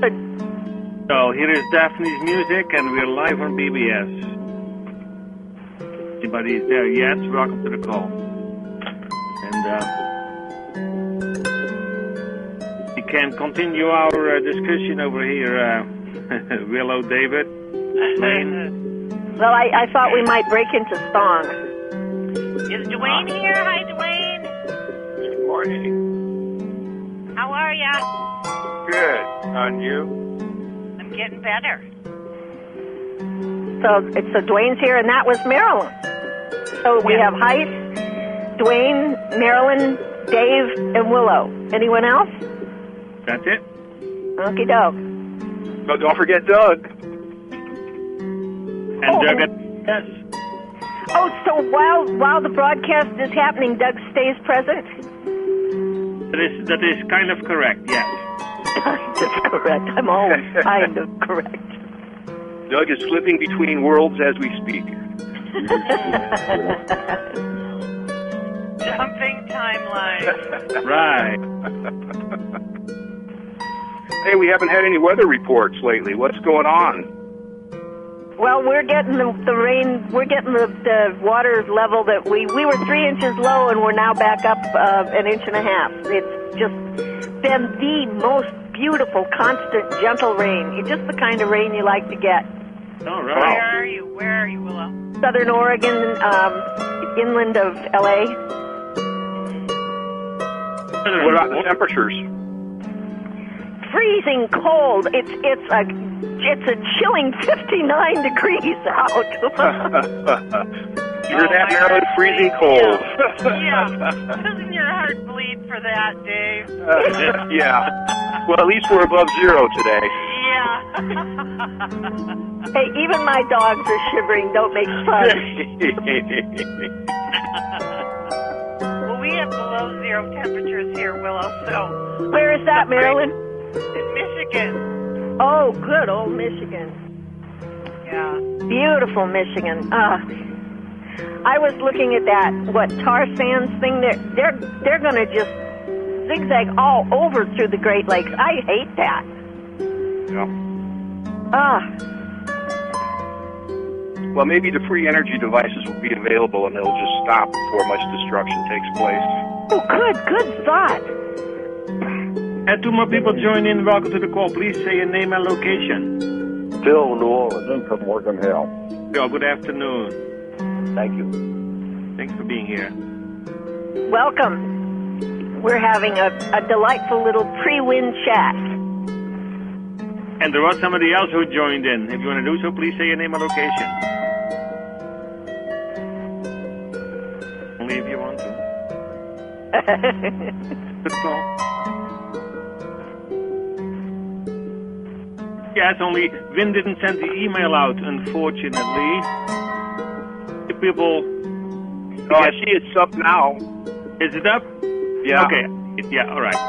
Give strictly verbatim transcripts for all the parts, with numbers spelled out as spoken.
So here is Daphne's music, and we're live on B B S. Anybody is there? Yes, welcome to the call. And uh, we can continue our uh, discussion over here. Uh, Willow, David, Lane. Well, I, I thought we might break into songs. Is Dwayne here? Hi, Dwayne. Good morning. How are ya? Good. On you? I'm getting better. So it's so Dwayne's here, and that was Marilyn. So we Yeah. have Heist, Dwayne, Marilyn, Dave, and Willow. Anyone else? That's it. Okie doke. But don't forget Doug. And Oh. Doug, yes. Oh, so while while the broadcast is happening, Doug stays present? That is, that is kind of correct, yes. That's correct. I'm always kind of correct. Doug is flipping between worlds as we speak. Jumping timeline. Right. Hey, we haven't had any weather reports lately. What's going on? Well, we're getting the, the rain. We're getting the, the water level that we we were three inches low, and we're now back up uh, an inch and a half. It's just been the most beautiful, constant, gentle rain. It's just the kind of rain you like to get. All Where right. are you? Where are you, Willow? Southern Oregon, um, inland of L A. What about the temperatures? Freezing cold. It's it's a it's a chilling fifty-nine degrees out. You're Oh, that my Maryland heart freezing bleeds. cold. Yeah. Doesn't your heart bleed for that, Dave? Uh, yeah. Well, at least we're above zero today. Yeah. Hey, even my dogs are shivering. Don't make fun. Well, we have below zero temperatures here, Willow, so Where is that, Marilyn? in Michigan. Oh, good old Michigan. Yeah. Beautiful Michigan. Ah, I was looking at that what tar sands thing. They're they're they're going to just zigzag all over through the Great Lakes. I hate that. Yeah. Ah, Well, maybe the free energy devices will be available and they'll just stop before much destruction takes place. oh, good, good thought. And two more people join in. Welcome to the call. Please say your name and location. Phil, New Orleans, I'm from Morgan Hill. Phil, good afternoon. Thank you. Thanks for being here. Welcome. We're having a, a delightful little pre-win chat. And there was somebody else who joined in. If you want to do so, please say your name and location. Only if you want to. Good call. Yes, only Vin didn't send the email out, unfortunately. The people... Oh, I see it's up now. Is it up? Yeah. Okay. Yeah, all right.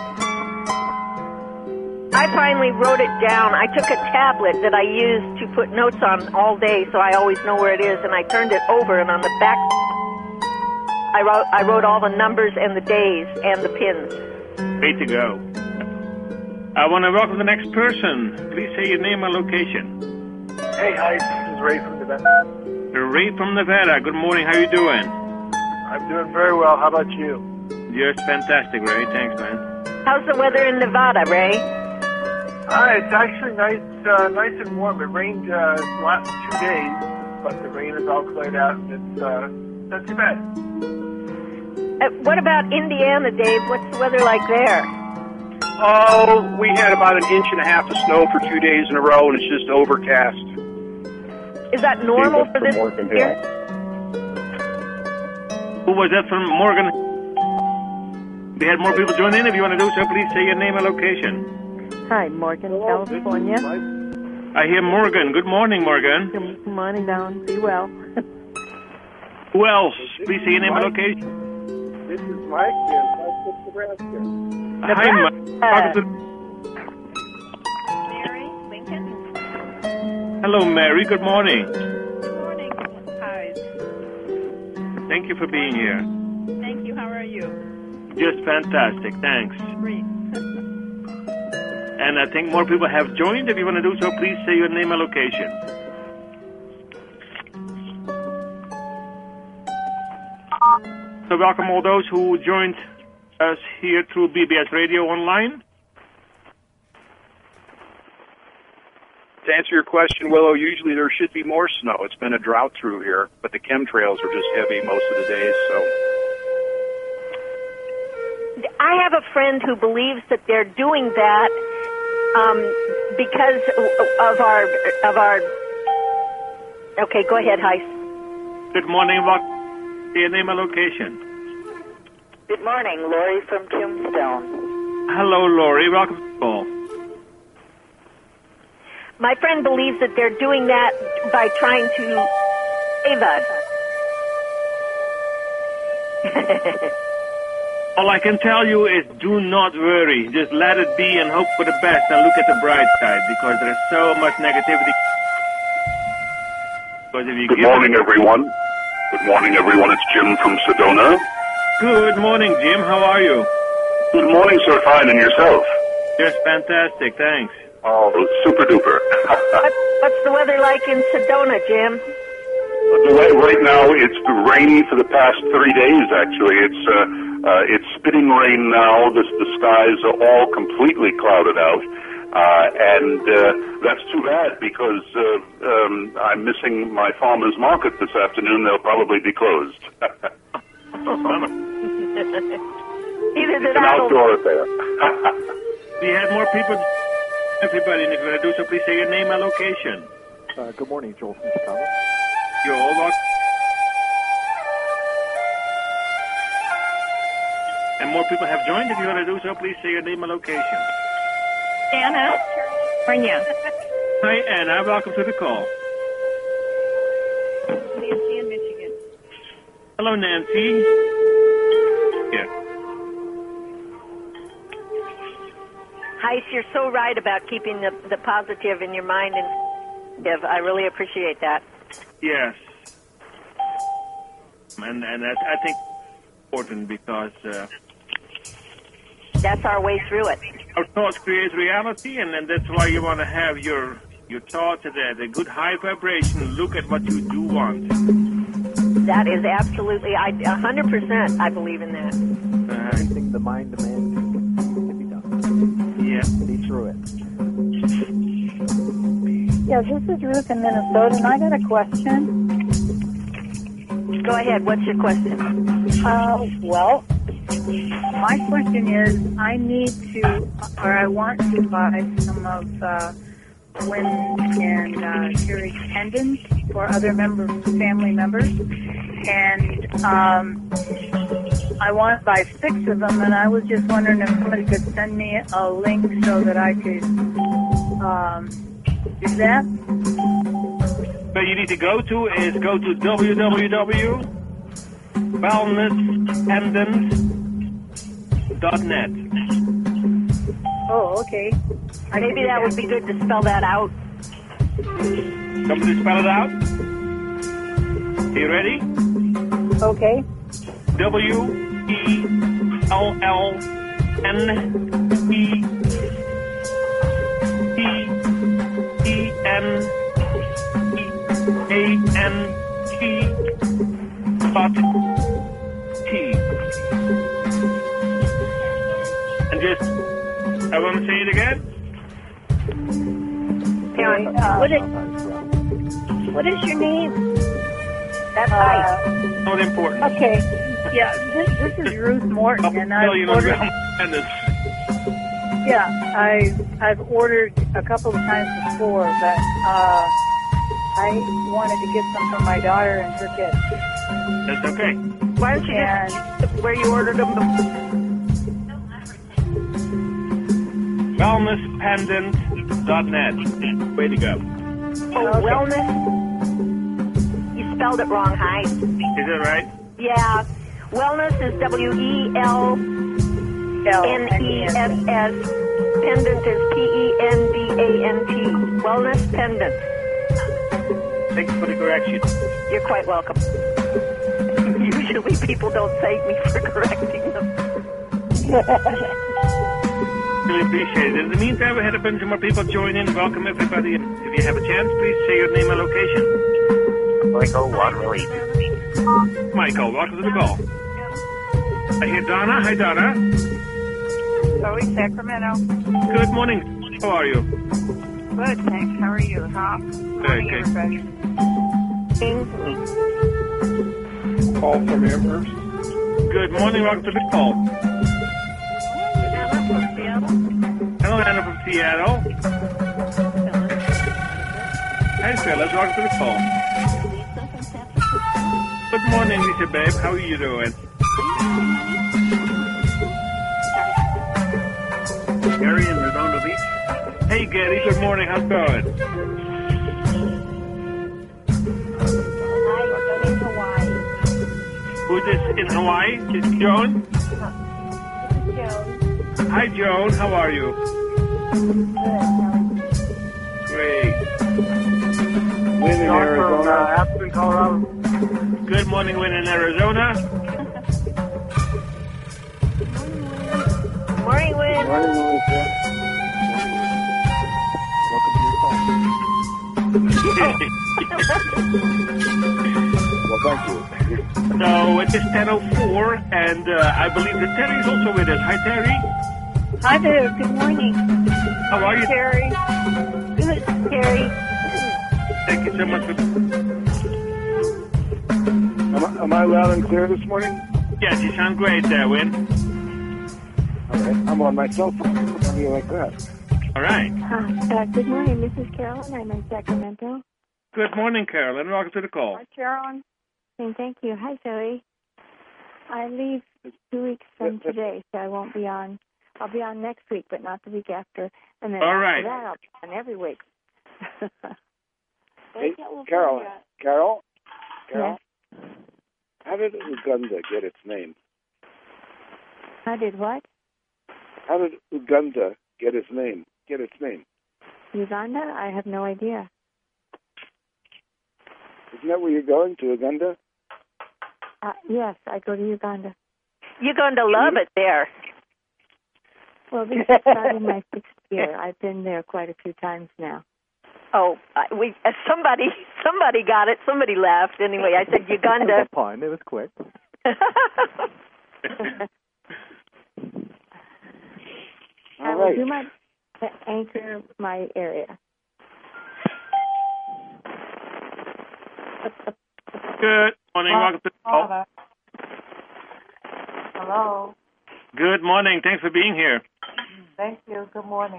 I finally wrote it down. I took a tablet that I used to put notes on all day, so I always know where it is, and I turned it over, and on the back, I wrote I wrote all the numbers and the days and the pins. Way to go. I want to welcome the next person. Please say your name and location. Hey, hi, this is Ray from Nevada. Ray from Nevada. Good morning. How you doing? I'm doing very well. How about you? Just fantastic, Ray. Thanks, man. How's the weather in Nevada, Ray? Hi, it's actually nice, uh, nice and warm. It rained uh, the last two days, but the rain is all cleared out, and it's uh, not too bad. Uh, what about Indiana, Dave? What's the weather like there? Oh, we had about an inch and a half of snow for two days in a row, and it's just overcast. Is that normal for this Morgan Hill. year? Who was that from Morgan? We had more people join in. If you want to do so, please say your name and location. Hi, Morgan, Hello, this is California. Mike. I hear Morgan. Good morning, Morgan. Good morning, down. Be well. Who else? Please say your name and location. This is Mike in South Nebraska. Hi, Mike. Welcome to- Mary, Lincoln. Hello, Mary. Good morning. Good morning. Hi. Thank you for being here. Thank you. How are you? Just fantastic. Thanks. Great. And I think more people have joined. If you want to do so, please say your name and location. So welcome all those who joined us here through B B S Radio Online. To answer your question, Willow, usually there should be more snow. It's been a drought through here, but the chemtrails are just heavy most of the days, so... I have a friend who believes that they're doing that um, because of our of our. Okay, go ahead, Heist. Good morning. Welcome. Your name and location. Good morning, Lori from Tombstone. Hello, Lori. Welcome to the call. My friend believes that they're doing that by trying to save us. All I can tell you is do not worry. Just let it be and hope for the best and look at the bright side because there's so much negativity. Because if you Good give morning, it... everyone. Good morning, everyone. It's Jim from Sedona. Good morning, Jim. How are you? Good morning, sir. Fine, and yourself? Just fantastic. Thanks. Oh, super duper. what, what's the weather like in Sedona, Jim? The way right now, it's rainy for the past three days, actually. It's uh, uh, it's spitting rain now. The, the skies are all completely clouded out. Uh, and uh, that's too bad because uh, um, I'm missing my farmer's market this afternoon. They'll probably be closed. Either It's that an outdoor affair. We had more people. Everybody, and if you want to do so, please say your name and location. Uh, good morning, Joel from Chicago. You're all welcome. And more people have joined. If you want to do so, please say your name and location. Anna, California. Hi, Anna. Welcome to the call. Nancy in Michigan. Hello, Nancy. Yeah. Heist, you're so right about keeping the, the positive in your mind and positive. I really appreciate that. Yes. And and that's, I think, important because uh, that's our way through it. Our thoughts create reality, and, and that's why you want to have your your thoughts at a, a good high vibration. Look at what you do want. That is absolutely, I one hundred percent I believe in that. Uh, Anything the mind demands can be done. Yeah. Be through it. Yeah, this is Ruth in Minnesota, and I got a question. Go ahead. What's your question? Uh, well, my question is, I need to, or I want to buy some of uh, Wynn and uh, Sherry's pendants for other member, family members, and um, I want to buy six of them, and I was just wondering if somebody could send me a link so that I could um, do that. Where you need to go to is go to w w w dot wellness pendant dot net. Oh, okay. Maybe that would be good to spell that out. Somebody spell it out? Are you ready? Okay. W E L L N E T E N A N T dot T. And just, I want to say it again. Okay, uh, What is, what is your name? That's uh, right. Not important. Okay. Yeah, this, this is Ruth Morton, I'll and tell I've you ordered. pendants. Yeah, I I've ordered a couple of times before, but uh, I wanted to get some for my daughter and her kids. That's okay. Why don't you And just where you ordered them before? wellness pendant dot net. Way to go. Oh, Okay. wellness. You spelled it wrong, hi. Is that right? Yeah, wellness is W E L N E S S. Pendant is P E N D A N T. Wellness pendant. Thanks for the correction. You're quite welcome. Usually people don't thank me for correcting them. Really appreciate it. In the meantime, we had a bunch of more people join in. Welcome, everybody. And if you have a chance, please say your name and location. Michael, Waterloo. Michael, welcome to the call. I hear Donna. Hi, Donna. Zoe, Sacramento. Good morning. How are you? Good, thanks. How are you? Huh? Morning, Okay. everybody. Call from Amherst. Good morning. Welcome to the call. Anna from Seattle. Hello, Anna from Seattle. Hi, fellas. Welcome to the call. Good morning, Lisa, babe. How are you doing? Gary in Redondo Beach. Hey, Gary. Good morning. How's it going? in Hawaii. Who's this in Hawaii? Is it Joan? This is Joan. Hi, Joan. How are you? Great. Win in Arizona. Uh, Aspen, Colorado. Good morning, Win in Arizona. Morning, Win. Morning, Melissa. Welcome to your call. Well, thank you. So it is ten oh four, and uh, I believe that Terry is also with us. Hi, Terry. Hi there. Good morning. How are you? Terry. Good, Terry. Thank you so much for... Am I, am I loud and clear this morning? Yes, you sound great there, Win. All right. I'm on my cell phone. How do you like that? All right. Uh, uh, good morning. This is Carolyn. I'm in Sacramento. Good morning, Carolyn. Welcome to the call. Hi, Carolyn. And thank you. Hi, Zoe. I leave two weeks from today, so I won't be on. I'll be on next week, but not the week after. And then All after right. that, I'll be on every week. Hey, Carol, Carol, Carol, Yes. how did Uganda get its name? I did what? How did Uganda get its name? Get its name? Uganda? I have no idea. Isn't that where you're going, to Uganda? Uh, yes, I go to Uganda. You're going to love it there. Well, this is starting my sixth year. I've been there quite a few times now. Oh, I- we uh, somebody somebody got it. Somebody laughed. Anyway, I said Uganda. It was a pun. It was quick. I All will right. do my to anchor my area. Good morning. Welcome to the call. Hello. Good morning. Thanks for being here. Thank you. Good morning.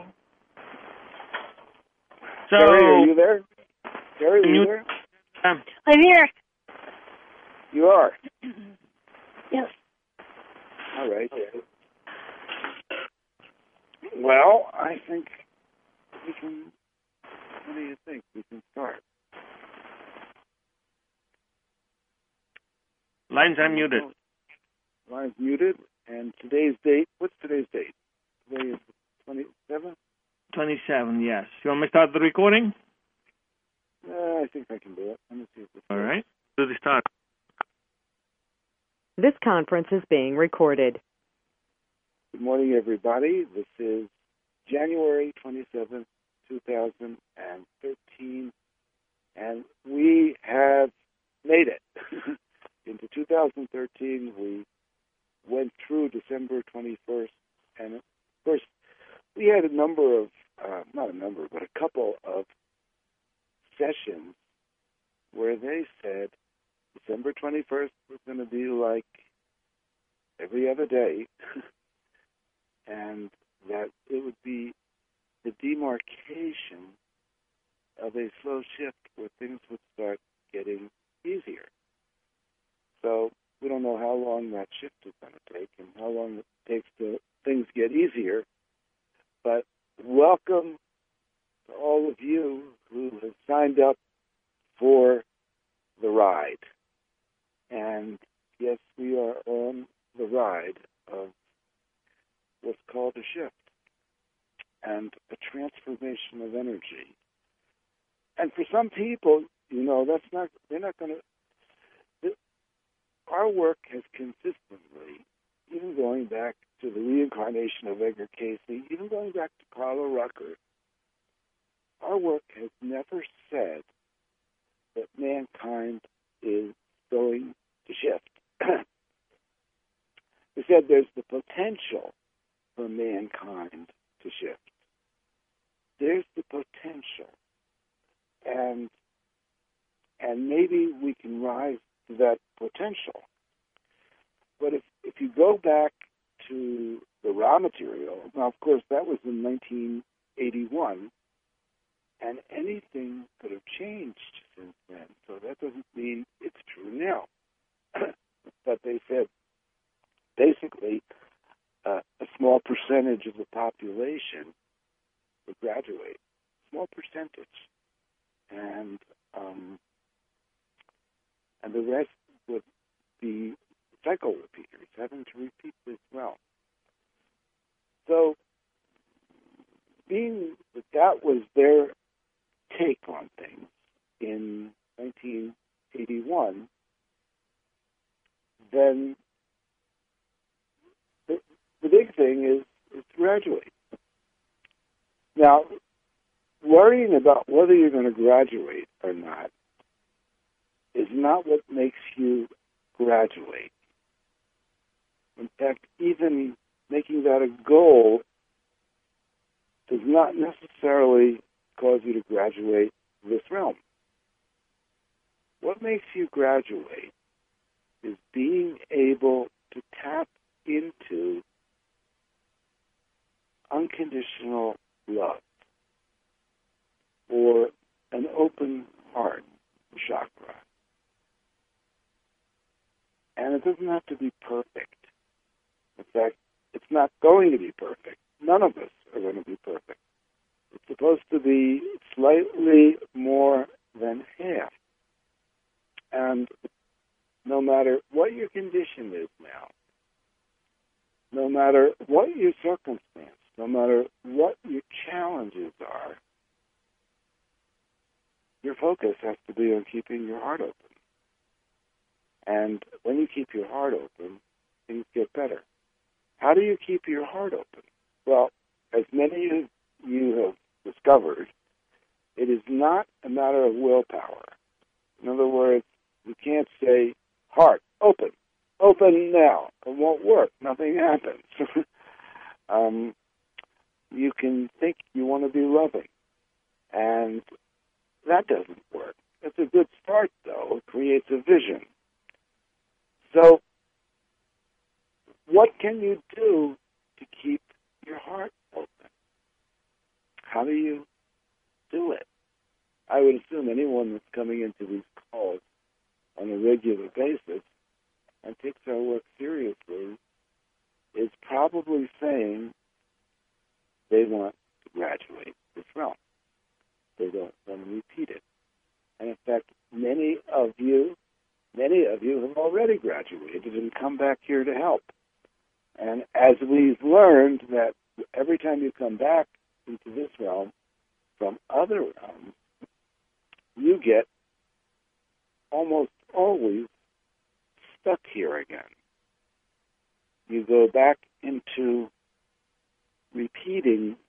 So, Gary, are you there? Gary, are you you- there? um, I'm here. You are. Yes. All right. Well, I think we can. What do you think? We can start. lines are muted. Line's muted, and today's date. What's today's date? Today is twenty-seventh. twenty-seven, yes. You want me to start the recording? Uh, I think I can do it. Let me see if this All right. Do the start. This conference is being recorded. Good morning, everybody. This is January twenty-seventh, two thousand thirteen, and we have made it. Into two thousand thirteen, we went through December twenty-first, and of course, we had a number of, uh, not a number, but a couple of sessions where they said December twenty-first was going to be like every other day, and that it would be the demarcation of a slow shift where things would start getting easier. So we don't know how long that shift is going to take and how long it takes to things get easier. But welcome to all of you who have signed up for the ride. And yes, we are on the ride of what's called a shift and a transformation of energy. And for some people, you know, that's not, they're not going to, our work has consistently, even going back to the reincarnation of Edgar Casey, even going back to Carla Rucker, our work has never said that mankind is going to shift. We said there's the potential for mankind to shift. There's the potential. And and maybe we can rise to that potential. But if, if you go back to the raw material, now, of course, that was in nineteen eighty-one, and anything could have changed since then. So that doesn't mean it's true now. But they said, basically, uh, a small percentage of the population would graduate. Small percentage. And um, and the rest would be cycle repeaters, having to repeat this well. So, being that that was their take on things in nineteen eighty-one, then the, the big thing is, is to graduate. Now, worrying about whether you're going to graduate or not is not what makes you graduate. In fact, even making that a goal does not necessarily cause you to graduate this realm. What makes you graduate is being able to tap into unconditional love, or an open heart chakra. And it doesn't have to be perfect. In fact, it's not going to be perfect. None of us are going to be perfect. It's supposed to be slightly more than half. And no matter what your condition is now, no matter what your circumstance, no matter what your challenges are, your focus has to be on keeping your heart open. And when you keep your heart open, things get better. How do you keep your heart open? Well, as many of you have discovered, it is not a matter of willpower. In other words, you can't say, heart, open, open now. It won't work. Nothing happens. um, you can think you want to be loving, and that doesn't work. It's a good start, though. It creates a vision. So, what can you do to keep your heart open? How do you do it? I would assume anyone that's coming into these calls on a regular basis and takes our work seriously is probably saying they want to graduate this realm. They don't want to repeat it. And in fact, many of you, many of you have already graduated and come back here to help. And as we've learned that every time you come back into this realm from other realms, you get almost always stuck here again. You go back into repeating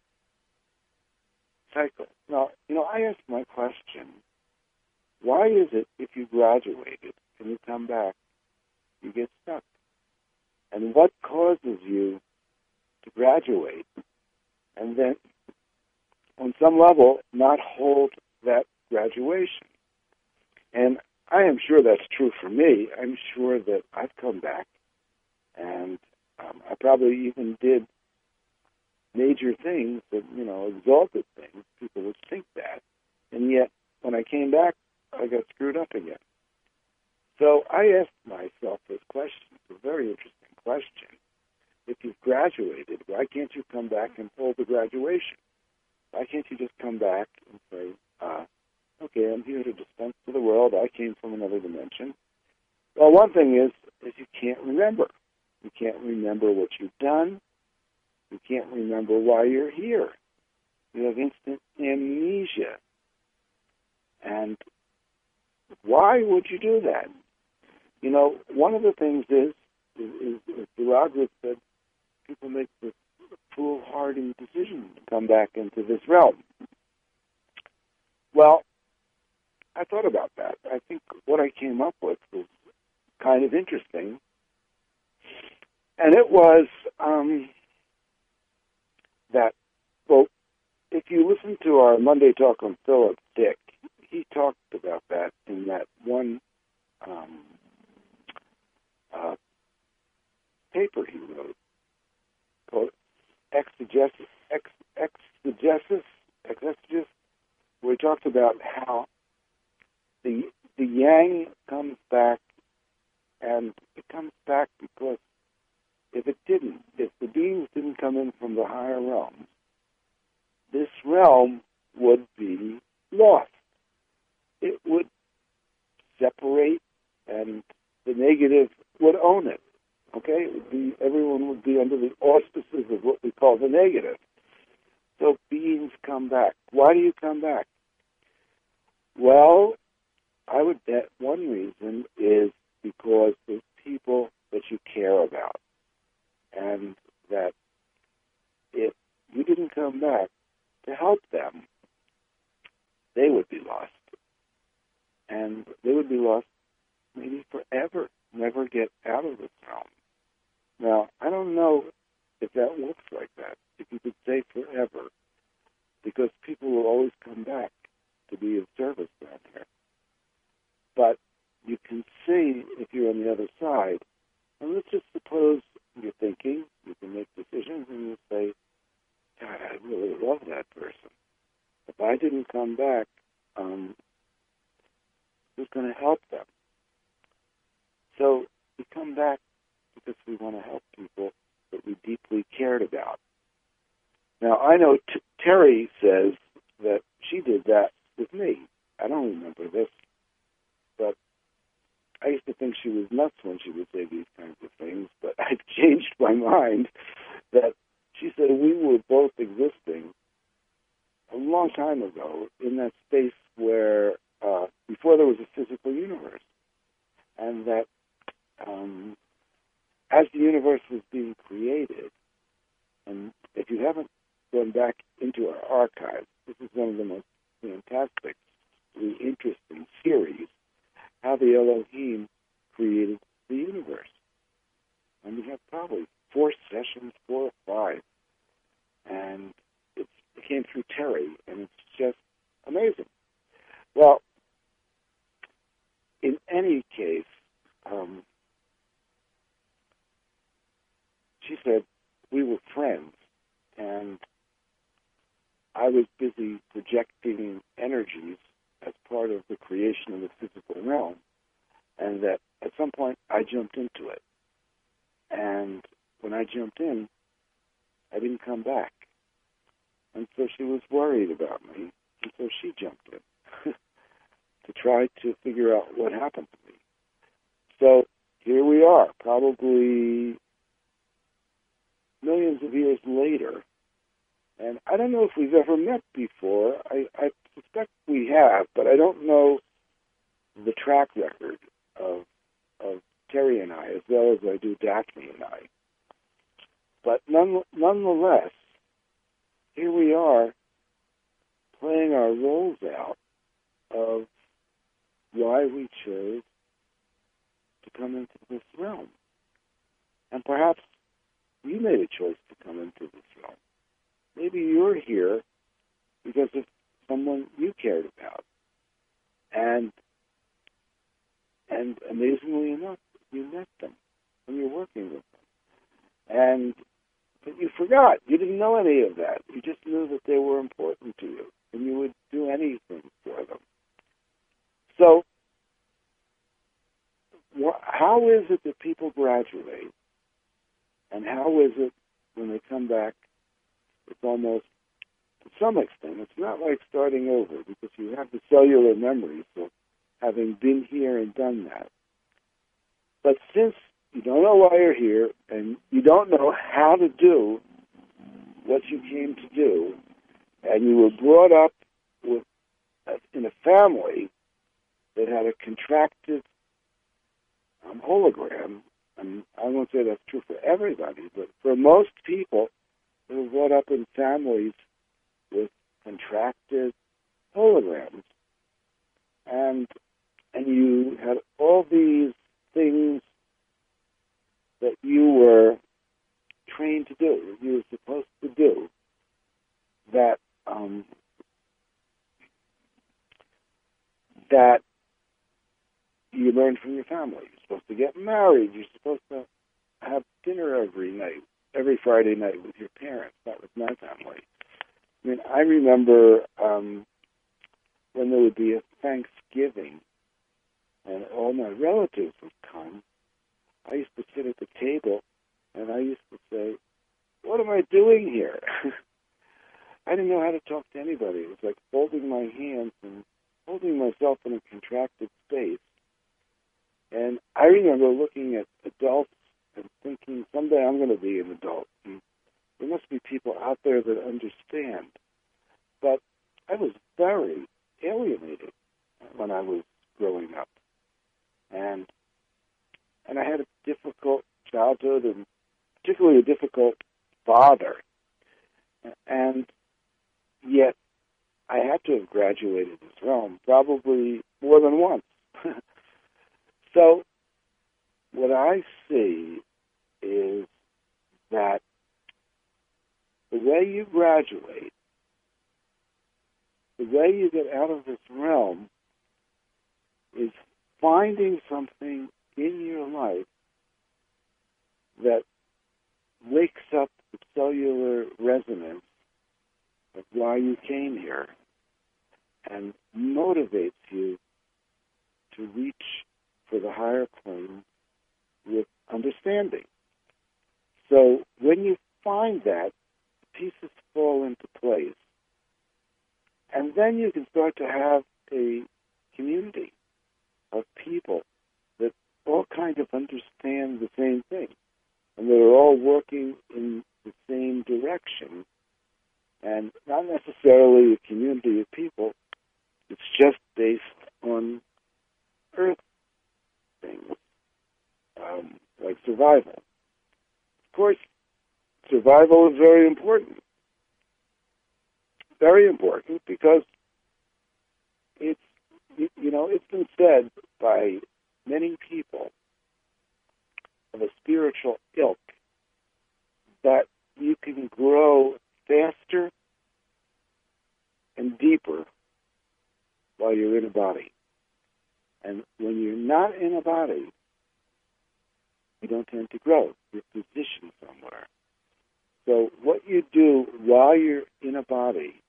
cycles. Now, you know, I ask my question, why is it if you graduated and you come back, you get stuck? And what causes you to graduate and then, on some level, not hold that graduation? And I am sure that's true for me. I'm sure that I've come back, and um, I probably even did major things, that, you know, exalted things. People would think that. And yet, when I came back, I got screwed up again. So I asked myself this question. It's a very interesting question. If you've graduated, why can't you come back and hold the graduation? Why can't you just come back and say, uh, okay, I'm here to dispense to the world. I came from another dimension. Well, one thing is, is you can't remember. You can't remember what you've done. You can't remember why you're here. You have instant amnesia. And why would you do that? You know, one of the things is, is, is, is Duragrid said, people make the foolhardy decision to come back into this realm? Well, I thought about that. I think what I came up with was kind of interesting. And it was um, that, well, if you listen to our Monday Talk on Philip Dick, he talked about that in that one um, uh, paper he wrote called Exegesis, Ex, Exegesis, Exegesis, where he talks about how the the yang comes back, and it comes back because if it didn't, if the beings didn't come in from the higher realms, this realm would be lost. It would separate, and the negative would own it. Okay, it would be, everyone would be under the auspices of what we call the negative. So beings come back. Why do you come back? Well, I would bet one reason is because there's people that you care about, and that if you didn't come back to help them, they would be lost. And they would be lost maybe forever, never get out of this realm. Now, I don't know if that looks like that, if you could say forever, because people will always come back to be of service down here. But you can see, if you're on the other side, and let's just suppose you're thinking, you can make decisions, and you say, God, I really love that person. If I didn't come back, um, who's going to help them? So we come back because we want to help people that we deeply cared about. Now, I know T- Terry says that she did that with me. I don't remember this, but I used to think she was nuts when she would say these kinds of things, but I've changed my mind that she said we were both existing a long time ago in that space where, uh, before there was a physical universe, and that um, as the universe was being created, and if you haven't gone back into our archives, this is one of the most fantastic, really interesting series, how the Elohim created the universe. And we have probably four sessions, four or five, and it's, it came through Terry, and it's just amazing. Well, in any case, um, she said we were friends, and I was busy projecting energies as part of the creation of the physical realm, and that at some point I jumped into it. And when I jumped in, I didn't come back. And so she was worried about me, and so she jumped in to try to figure out what happened to me. So here we are, probably millions of years later, and I don't know if we've ever met before. I, I suspect we have, but I don't know the track record of of Terry and I, as well as I do Daphne and I. But none, nonetheless, here we are playing our roles out of why we chose to come into this realm. And perhaps you made a choice to come into this realm. Maybe you're here because of someone you cared about. And and amazingly enough, you met them and you're working with them. And but you forgot. You didn't know any of that. You just knew that they were important to you, and you would do anything for them. So wh- how is it that people graduate? And how is it when they come back, it's almost, to some extent, it's not like starting over, because you have the cellular memories of having been here and done that. But since you don't know why you're here, and you don't know how to do what you came to do, and you were brought up with in a family that had a contracted um, hologram and I won't say that's true for everybody, but for most people who were brought up in families with contracted holograms, and and you had all these things that you were trained to do, that you were supposed to do, that um, that you learned from your family. You're supposed to get married. You're supposed to have dinner every night, every Friday night with your parents. That was my family. I mean, I remember um, when there would be a Thanksgiving and all my relatives would come, I used to sit at the table and I used to say, what am I doing here? I didn't know how to talk to anybody. It was like folding my hands and holding myself in a contracted space. And I remember looking at adults and thinking, someday I'm going to be an adult. And there must be people out there that understand. But I was very alienated when I was growing up. And and I had a difficult childhood, and particularly a difficult father. And yet I had to have graduated this realm probably more than once. So what I see is that the way you graduate, the way you get out of this realm, is finding something in your life that wakes up the cellular resonance of why you came here and motivates you to reach for the higher plane with understanding. So when you find that, pieces fall into place. And then you can start to have a community of people that all kind of understand the same thing, and they're all working in the same direction, and not necessarily a community of people. It's just based on earth things, um, like survival. Of course, survival is very important. Very important because it's, you know, it's been said by many people of a spiritual ilk that you can grow faster and deeper while you're in a body. And when you're not in a body, you don't tend to grow. You're positioned somewhere. So what you do while you're in a body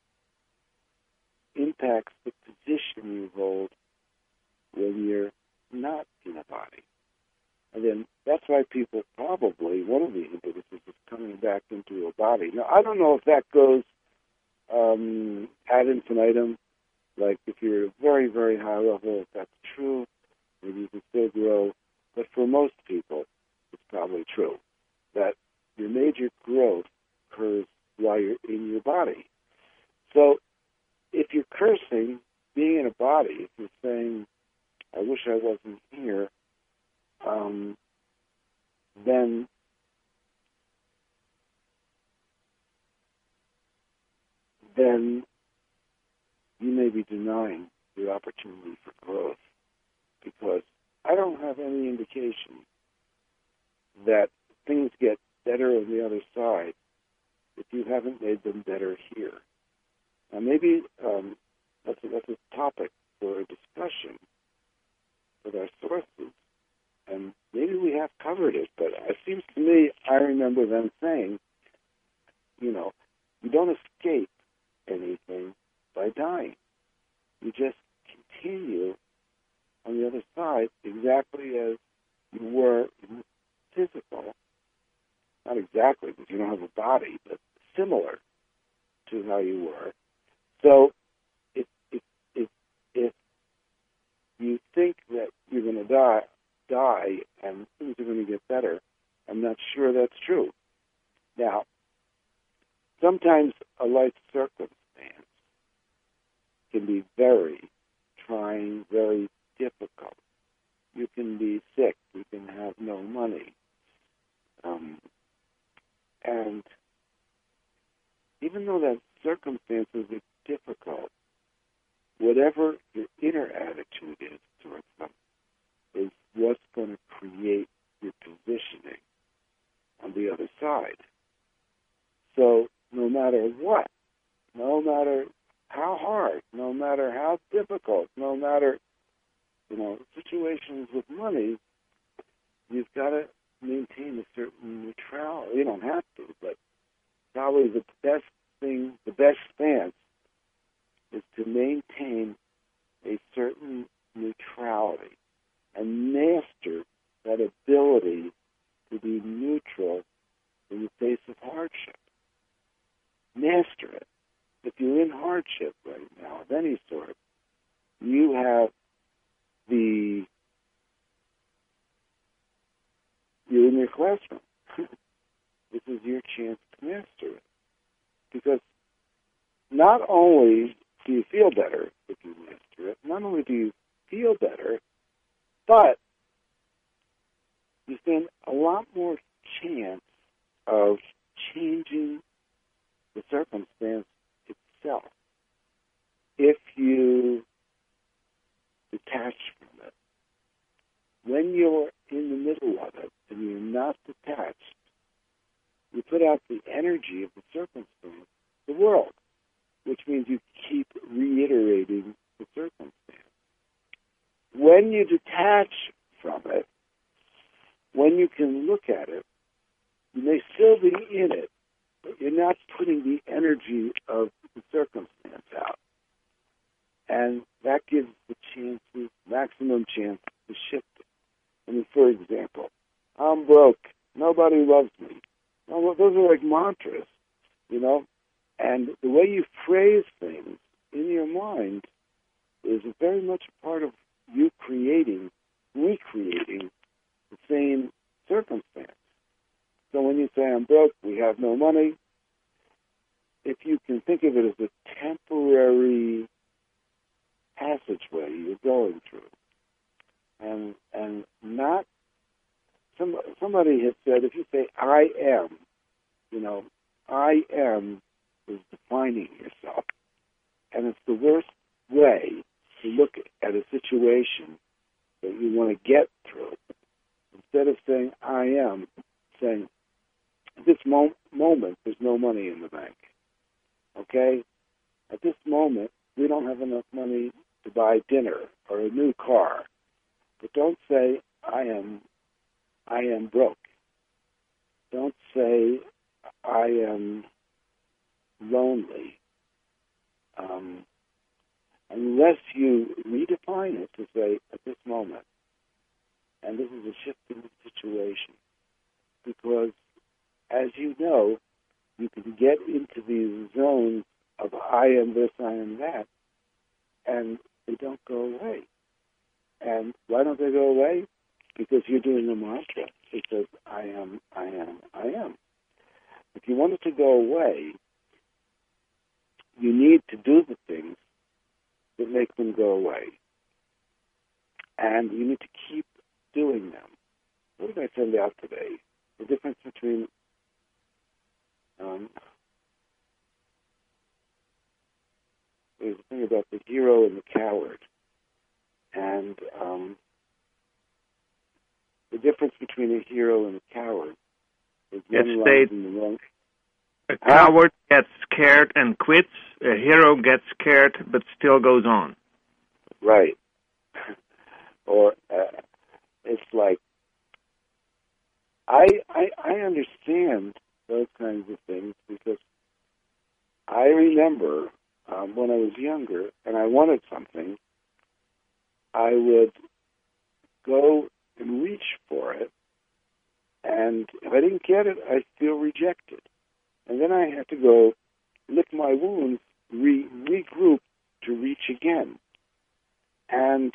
impacts the position you hold when you're not in a body. And then that's why people probably, one of the impetuses is coming back into a body. Now, I don't know if that goes um, ad infinitum, like if you're very, very high level, if that's true, maybe you can still grow. But for most people, it's probably true that your major growth occurs while you're in your body. So if you're cursing being in a body, if you're saying, I wish I wasn't here, um, then then you may be denying the opportunity for growth, because I don't have any indication that things get better on the other side if you haven't made them better here. Now, maybe um, that's, a, that's a topic for a discussion with our sources, and maybe we have covered it, but it seems to me, I remember them saying, you know, you don't escape anything by dying. You just continue on the other side exactly as you were in the physical. Not exactly, because you don't have a body, but similar to how you were. So if, if, if, if you think that you're going to die, die and things are going to get better, I'm not sure that's true. Now, sometimes a life circumstance can be very trying, very difficult. you can be sick, you can have no money. Um, and even though that circumstances are difficult, whatever your inner attitude is towards them is what's going to create your positioning on the other side. So no matter what, no matter how hard, no matter how difficult, no matter, you know, situations with money, you've got to maintain a certain neutrality. You don't have to, but probably the best thing, the best stance is to maintain a certain neutrality and master that ability to be neutral in the face of hardship. Master it. If you're in hardship right now of any sort, you have the, you're in your classroom. This is your chance to master it. Because not only do you feel better if you master it, not only do you feel better, but you stand a lot more chance of changing the circumstance itself if you detach from it. When you're in the middle of it and you're not detached, you put out the energy of the circumstance, the world, which means you keep reiterating the circumstance. When you detach from it, when you can look at it, you may still be in it, but you're not putting the energy of the circumstance out. And that gives the chances, maximum chance to shift it. I mean, for example, I'm broke, nobody loves me. Well, those are like mantras, you know? And the way you phrase things in your mind is very much a part of you creating, recreating the same circumstance. So when you say, I'm broke, we have no money, if you can think of it as a temporary passageway you're going through, and and not, some, somebody has said, if you say, I am, you know, I am is defining yourself. And it's the worst way to look at a situation that you want to get through. Instead of saying, I am, saying, at this mo- moment, there's no money in the bank. Okay? At this moment, we don't have enough money to buy dinner or a new car. But don't say, I am, I am broke. Don't say, I am lonely. Um, unless you redefine it to say, at this moment, and this is a shift in the situation. Because, as you know, you can get into these zones of I am this, I am that, and they don't go away. And why don't they go away? Because you're doing a mantra. It says, I am, I am, I am. If you want it to go away, you need to do the things that make them go away. And you need to keep doing them. What did I send out today? The difference between um, there's a thing about the hero and the coward. And um, the difference between a hero and a coward is one lies in the wrong. A coward gets scared and quits. A hero gets scared but still goes on. Right. Or uh, it's like, I, I I understand those kinds of things because I remember um, when I was younger and I wanted something, I would go and reach for it, and if I didn't get it, I'd feel rejected. And then I had to go lick my wounds, re- regroup to reach again. And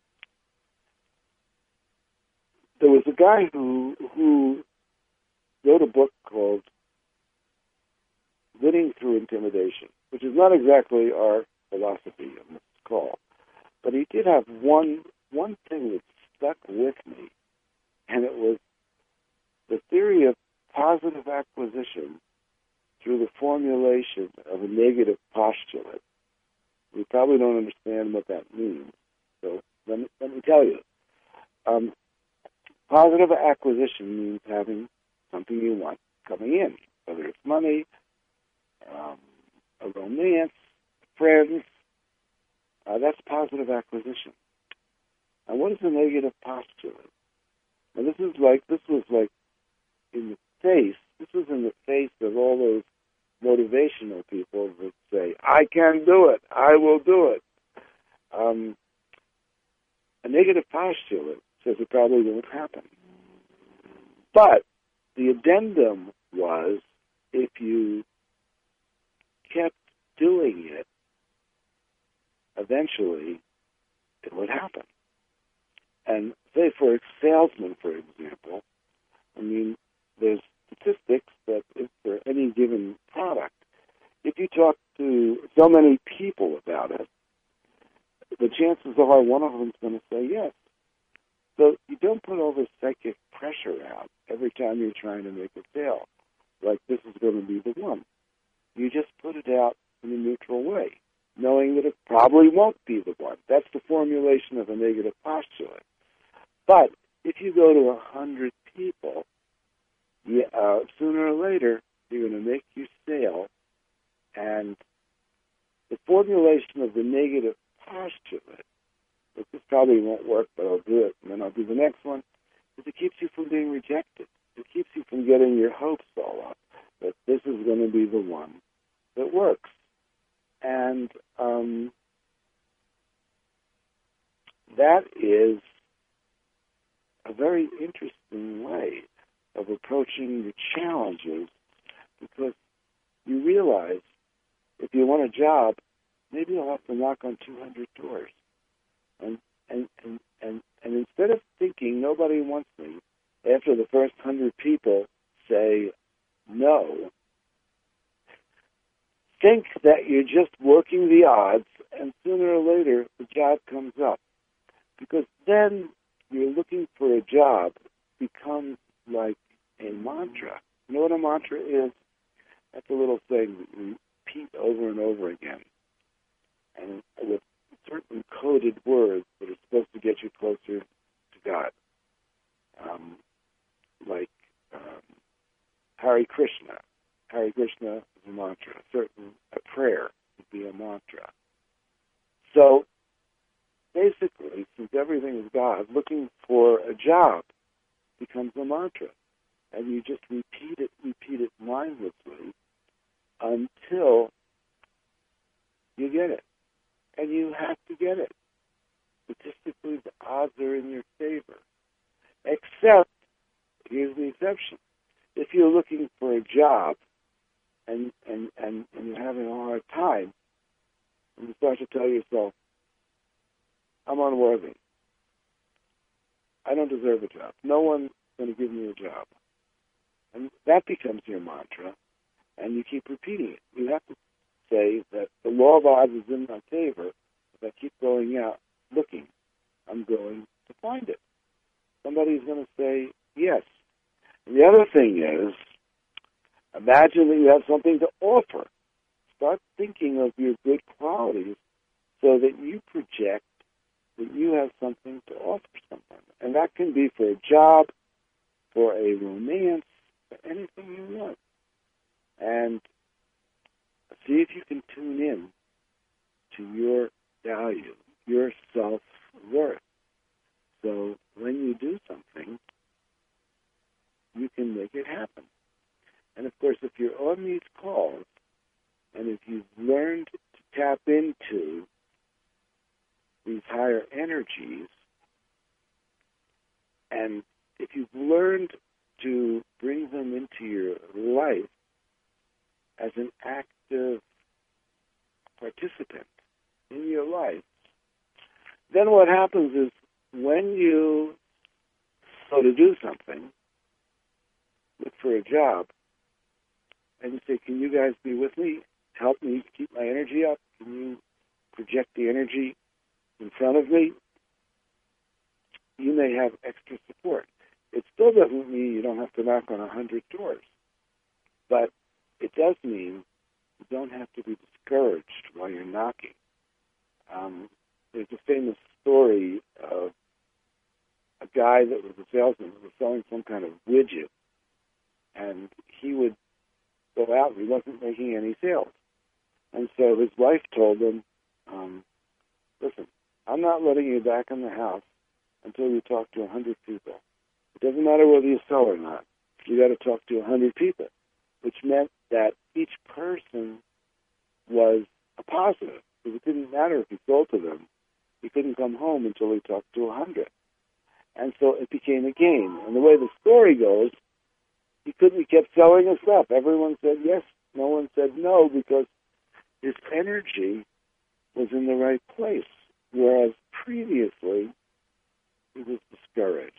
there was a guy who who wrote a book called Winning Through Intimidation, which is not exactly our philosophy in this call. But he did have one one thing that stuck with me, and it was the theory of positive acquisition through the formulation of a negative postulate. We probably don't understand what that means, so let me, let me tell you. Um, positive acquisition means having something you want coming in, whether it's money, um, a romance, friends. Uh, that's positive acquisition. And what is a negative postulate? And this is like this was like in the face. This was in the face of all those motivational people that say, "I can do it. I will do it." Um, a negative postulate says it probably won't happen. But the addendum was, if you kept doing it, eventually it would happen. And say for a salesman, for example, I mean, there's statistics that if for any given product, if you talk to so many people about it, the chances are one of them is going to say yes. So you don't put all this psychic pressure out every time you're trying to make a sale, like this is going to be the one. You just put it out in a neutral way, knowing that it probably won't be the one. That's the formulation of a negative postulate. But if you go to a hundred people, yeah, uh, sooner or later, you're going to make your sale, and the formulation of the negative postulate, but this probably won't work, but I'll do it, and then I'll do the next one, is it keeps you from being rejected. It keeps you from getting your hopes all up that this is going to be the one that works. And um, that is a very interesting way of approaching the challenges, because you realize if you want a job, maybe you'll have to knock on two hundred doors. And, and, and, and, and instead of thinking nobody wants me, after the first hundred people say no, think that you're just working the odds, and sooner or later the job comes up. Because then you're looking for a job becomes like a mantra. You know what a mantra is? That's a little thing that you repeat over and over again, and with certain coded words that are supposed to get you closer to God. Um, like um, Hare Krishna. Hare Krishna is a mantra. A certain a prayer would be a mantra. So basically, since everything is God, looking for a job becomes a mantra. And you just repeat it, repeat it mindlessly until you get it. And you have to get it. Statistically, the odds are in your favor. Except, here's the exception. If you're looking for a job and, and, and, and you're having a hard time, and you start to tell yourself, I'm unworthy. I don't deserve a job. No one's going to give me a job. And that becomes your mantra, and you keep repeating it. You have to say that the law of odds is in my favor. If I keep going out looking, I'm going to find it. Somebody's going to say yes. And the other thing is, imagine that you have something to offer. Start thinking of your good qualities so that you project that you have something to offer someone. And that can be for a job, for a romance, for anything you want. And see if you can tune in to your value, your self-worth. So when you do something, you can make it happen. And of course, if you're on these calls, and if you've learned to tap into these higher energies, and if you've learned to bring them into your life as an active participant in your life, then what happens is when you go to do something, look for a job, and you say, can you guys be with me? Help me keep my energy up? Can you project the energy in front of me? you may have extra support. It still doesn't mean you don't have to knock on a hundred doors, but it does mean you don't have to be discouraged while you're knocking. Um, there's a famous story of a guy that was a salesman who was selling some kind of widget, and he would go out and he wasn't making any sales. And so his wife told him, um, listen, I'm not letting you back in the house until you talk to a hundred people. It doesn't matter whether you sell or not. You got to talk to a hundred people, which meant that each person was a positive. It didn't matter if he sold to them. He couldn't come home until he talked to a hundred. And so it became a game. And the way the story goes, he couldn't, he kept selling his stuff. Everyone said yes. No one said no, because his energy was in the right place, whereas previously he was discouraged.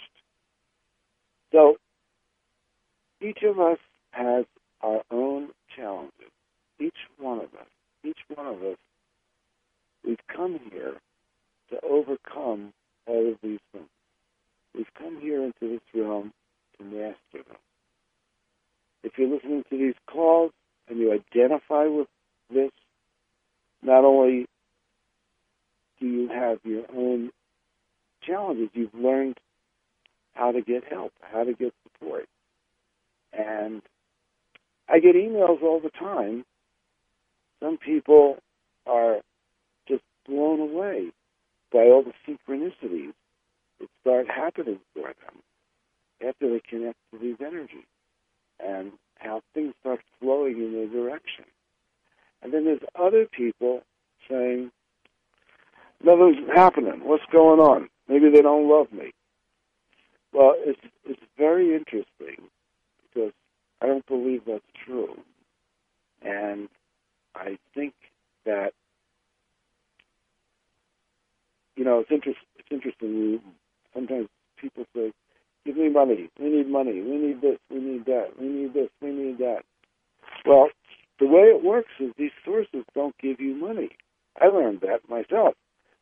So each of us has our own challenges. Each one of us, each one of us, we've come here to overcome all of these things. We've come here into this realm to master them. If you're listening to these calls and you identify with this, not only do you have your own challenges, you've learned how to get help, how to get support. And I get emails all the time. Some people are just blown away by all the synchronicities that start happening for them after they connect to these energies, and how things start flowing in their direction. And then there's other people saying, nothing's happening. What's going on? Maybe they don't love me. Well, it's it's very interesting, because I don't believe that's true. And I think that, you know, it's, interest, it's interesting. Sometimes people say, give me money. We need money. We need this. We need that. We need this. We need that. Well, the way it works is these sources don't give you money. I learned that myself.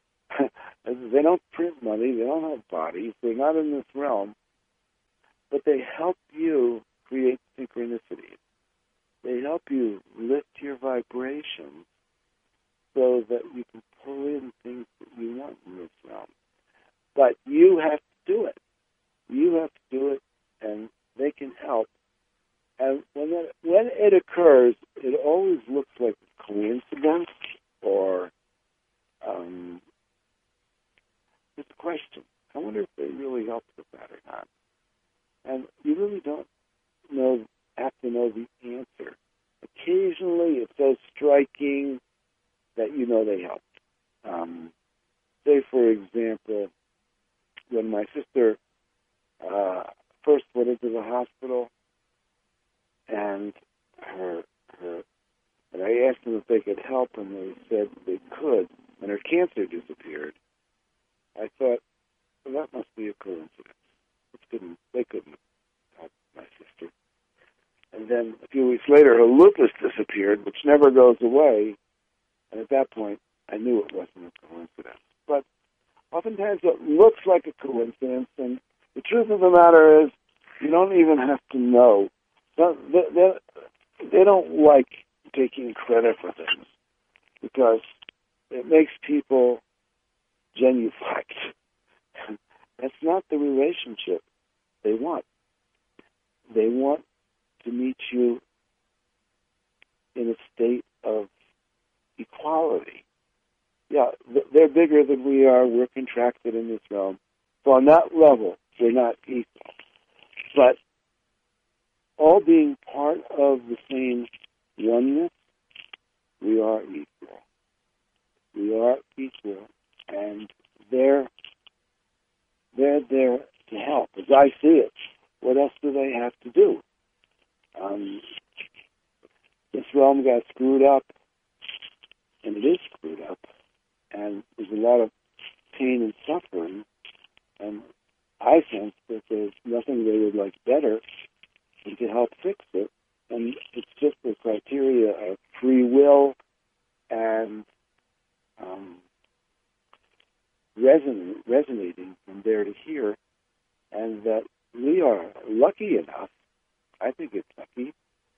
They don't print money. They don't have bodies. They're not in this realm. But they help you create synchronicity. They help you lift your vibration so that you can pull in things that you want in this realm. But you have to do it. You have to do it, and they can help. And when that, when it occurs, it always looks like a coincidence, or um, it's a question. I wonder if they really helped with that or not. And you really don't know, have to know the answer. Occasionally, it's so striking that you know they helped. Um, say, for example, when my sister uh, first went into the hospital, and her, her, and I asked them if they could help, and they said they could, and her cancer disappeared. I thought, well, that must be a coincidence. It couldn't, they couldn't help my sister. And then a few weeks later, her lupus disappeared, which never goes away. And at that point, I knew it wasn't a coincidence. But oftentimes it looks like a coincidence, and the truth of the matter is, you don't even have to know. They, they, they don't like taking credit for things, because it makes people genuflect. That's not the relationship they want. They want to meet you in a state of equality. Yeah, they're bigger than we are. We're contracted in this realm. So on that level, we're not equal. But all being part of the same oneness, we are equal. We are equal, and they're they're there to help. As I see it, what else do they have to do? Um, this realm got screwed up, and it is screwed up, and there's a lot of pain and suffering, and I sense that there's nothing they would like better than to help fix it, and it's just the criteria of free will and um, reson- resonating from there to here, and that we are lucky enough, I think it's lucky,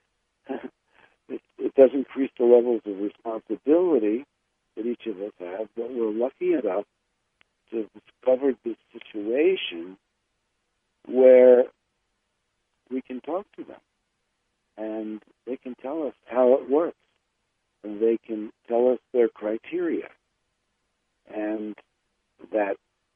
it, it does increase the levels of responsibility that each of us have, but we're lucky enough to have discovered this situation where we can talk to them, and they can tell us how it works, and they can tell us their criteria, and that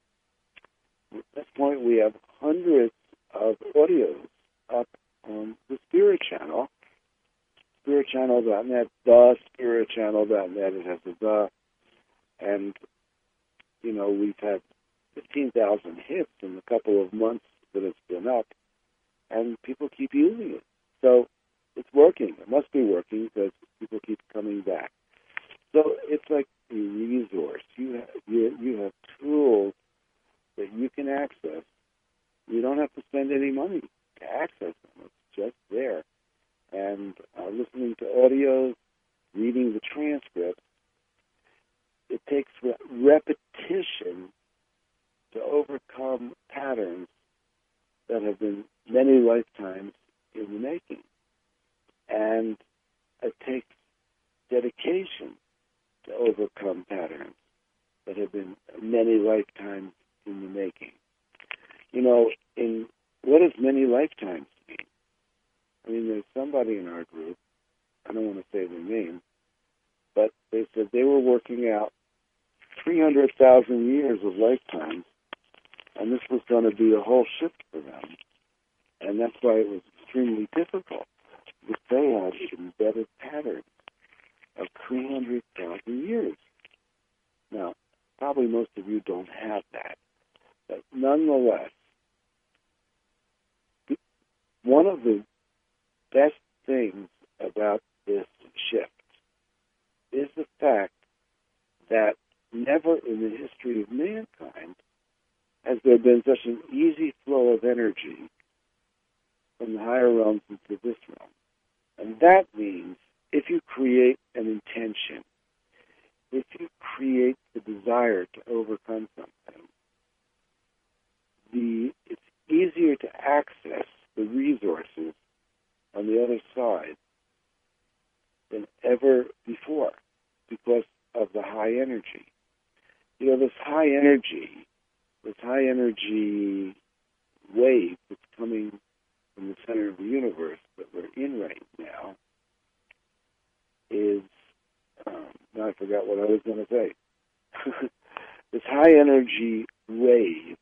at this point we have hundreds of audios up on the Spirit Channel, spirit channel dot net, the spirit channel dot net, it has a the, and, you know, we've had fifteen thousand hits in a couple of months that it's been up, and people keep using it. So it's working. It must be working because people keep coming back. So it's like a resource. You have, you, you have tools that you can access. You don't have to spend any money to access them. It's just there. And uh, listening to audios, reading the transcripts, it takes re- repetition to overcome patterns that have been many lifetimes in the making. And it takes dedication to overcome patterns that have been many lifetimes in the making. You know, in what does many lifetimes mean? I mean, there's somebody in our group, I don't want to say their name, but they said they were working out three hundred thousand years of lifetimes, and this was going to be a whole shift for them. And that's why it was extremely difficult, because they had embedded patterns of three hundred thousand years. Now, probably most of you don't have that, but nonetheless, one of the best things about this shift is the fact that never in the history of mankind has there been such an easy flow of energy from the higher realms into this realm. And that means if you create an intention, if you create the desire to overcome something, the it's easier to access the resources on the other side than ever before because of the high energy. You know, this high energy, this high energy wave that's coming from the center of the universe that we're in right now is, um, now I forgot what I was going to say. This high energy wave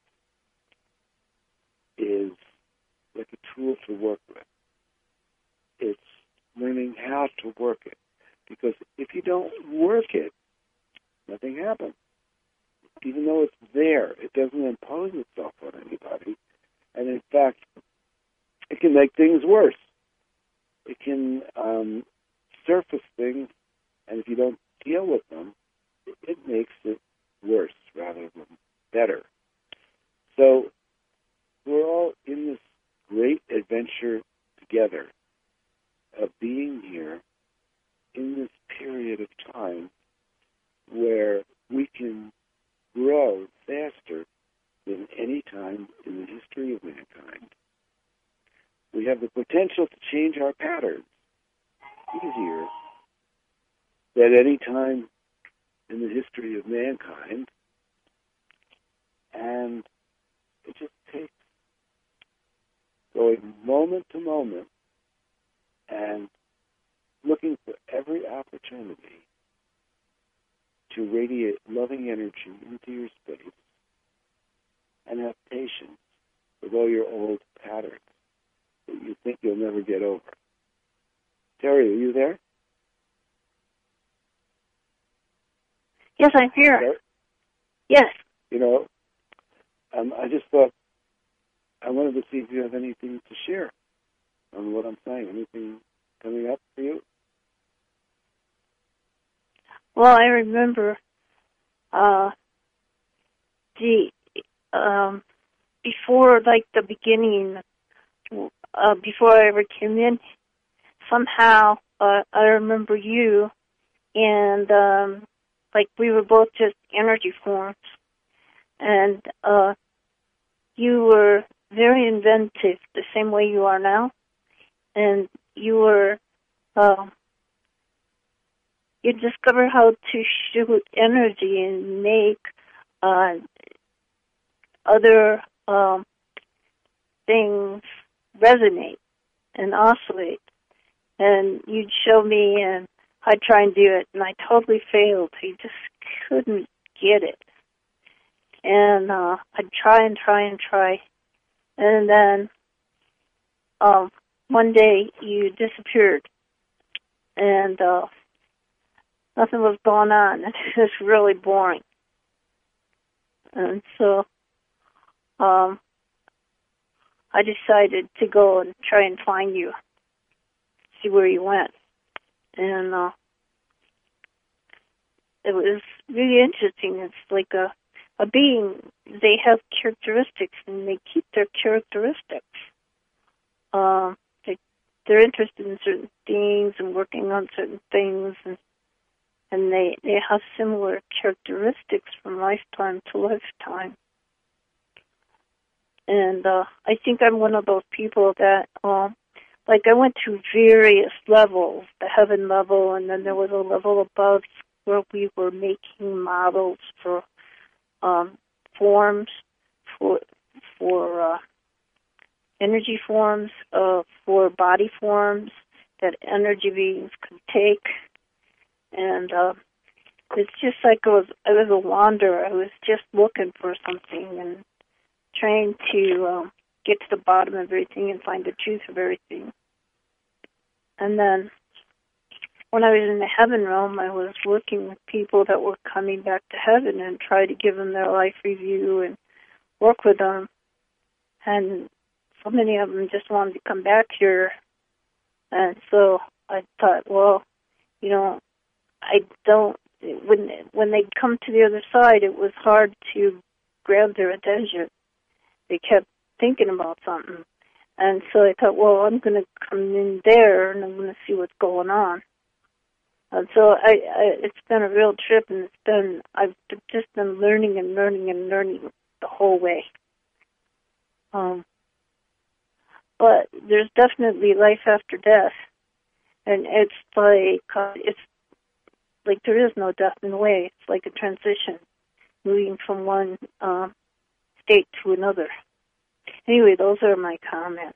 is like a tool to work with. It's learning how to work it. Because if you don't work it, nothing happens. Even though it's there, it doesn't impose itself on anybody. And in fact, it can make things worse. It can um, surface things, and if you don't deal with them, it makes it worse rather than better. So we're all in this great adventure together of being here in this period of time where we can grow faster than any time in the history of mankind. We have the potential to change our patterns easier than any time in the history of mankind. And it just takes going moment to moment and looking for every opportunity to radiate loving energy into your space and have patience with all your old patterns that you think you'll never get over. Terry, are you there? Yes, I'm here. Terry? Yes. You know, um, I just thought I wanted to see if you have anything to share on what I'm saying. Anything coming up for you? Well, I remember uh, the um, before, like the beginning, uh, before I ever came in. Somehow, uh, I remember you, and um, like we were both just energy forms. and uh, you were very inventive, the same way you are now, and you were uh, you discovered how to shoot energy and make uh, other um, things resonate and oscillate. And you'd show me, and I'd try and do it, and I totally failed. I just couldn't get it. And uh, I'd try and try and try. And then um, one day you disappeared, and uh, nothing was going on. It was really boring. And so um, I decided to go and try and find you, see where you went. And uh, it was really interesting. It's like a, a being. They have characteristics, and they keep their characteristics. Uh, they, they're interested in certain things and working on certain things, and and they, they have similar characteristics from lifetime to lifetime. And uh, I think I'm one of those people that, um, like I went through various levels, the heaven level, and then there was a level above where we were making models for um, forms, for for uh, energy forms, uh, for body forms that energy beings could take. And uh, it's just like I was, I was a wanderer. I was just looking for something and trying to um, get to the bottom of everything and find the truth of everything. And then when I was in the heaven realm, I was working with people that were coming back to heaven and try to give them their life review and work with them. And so many of them just wanted to come back here. And so I thought, well, you know, I don't, when when they'd come to the other side, it was hard to grab their attention. They kept thinking about something. And so I thought, well, I'm going to come in there and I'm going to see what's going on. And so I, I, it's been a real trip, and it's been, I've just been learning and learning and learning the whole way. Um, but there's definitely life after death. And it's like, uh, it's like there is no death in a way. It's like a transition, moving from one uh, state to another. Anyway, those are my comments.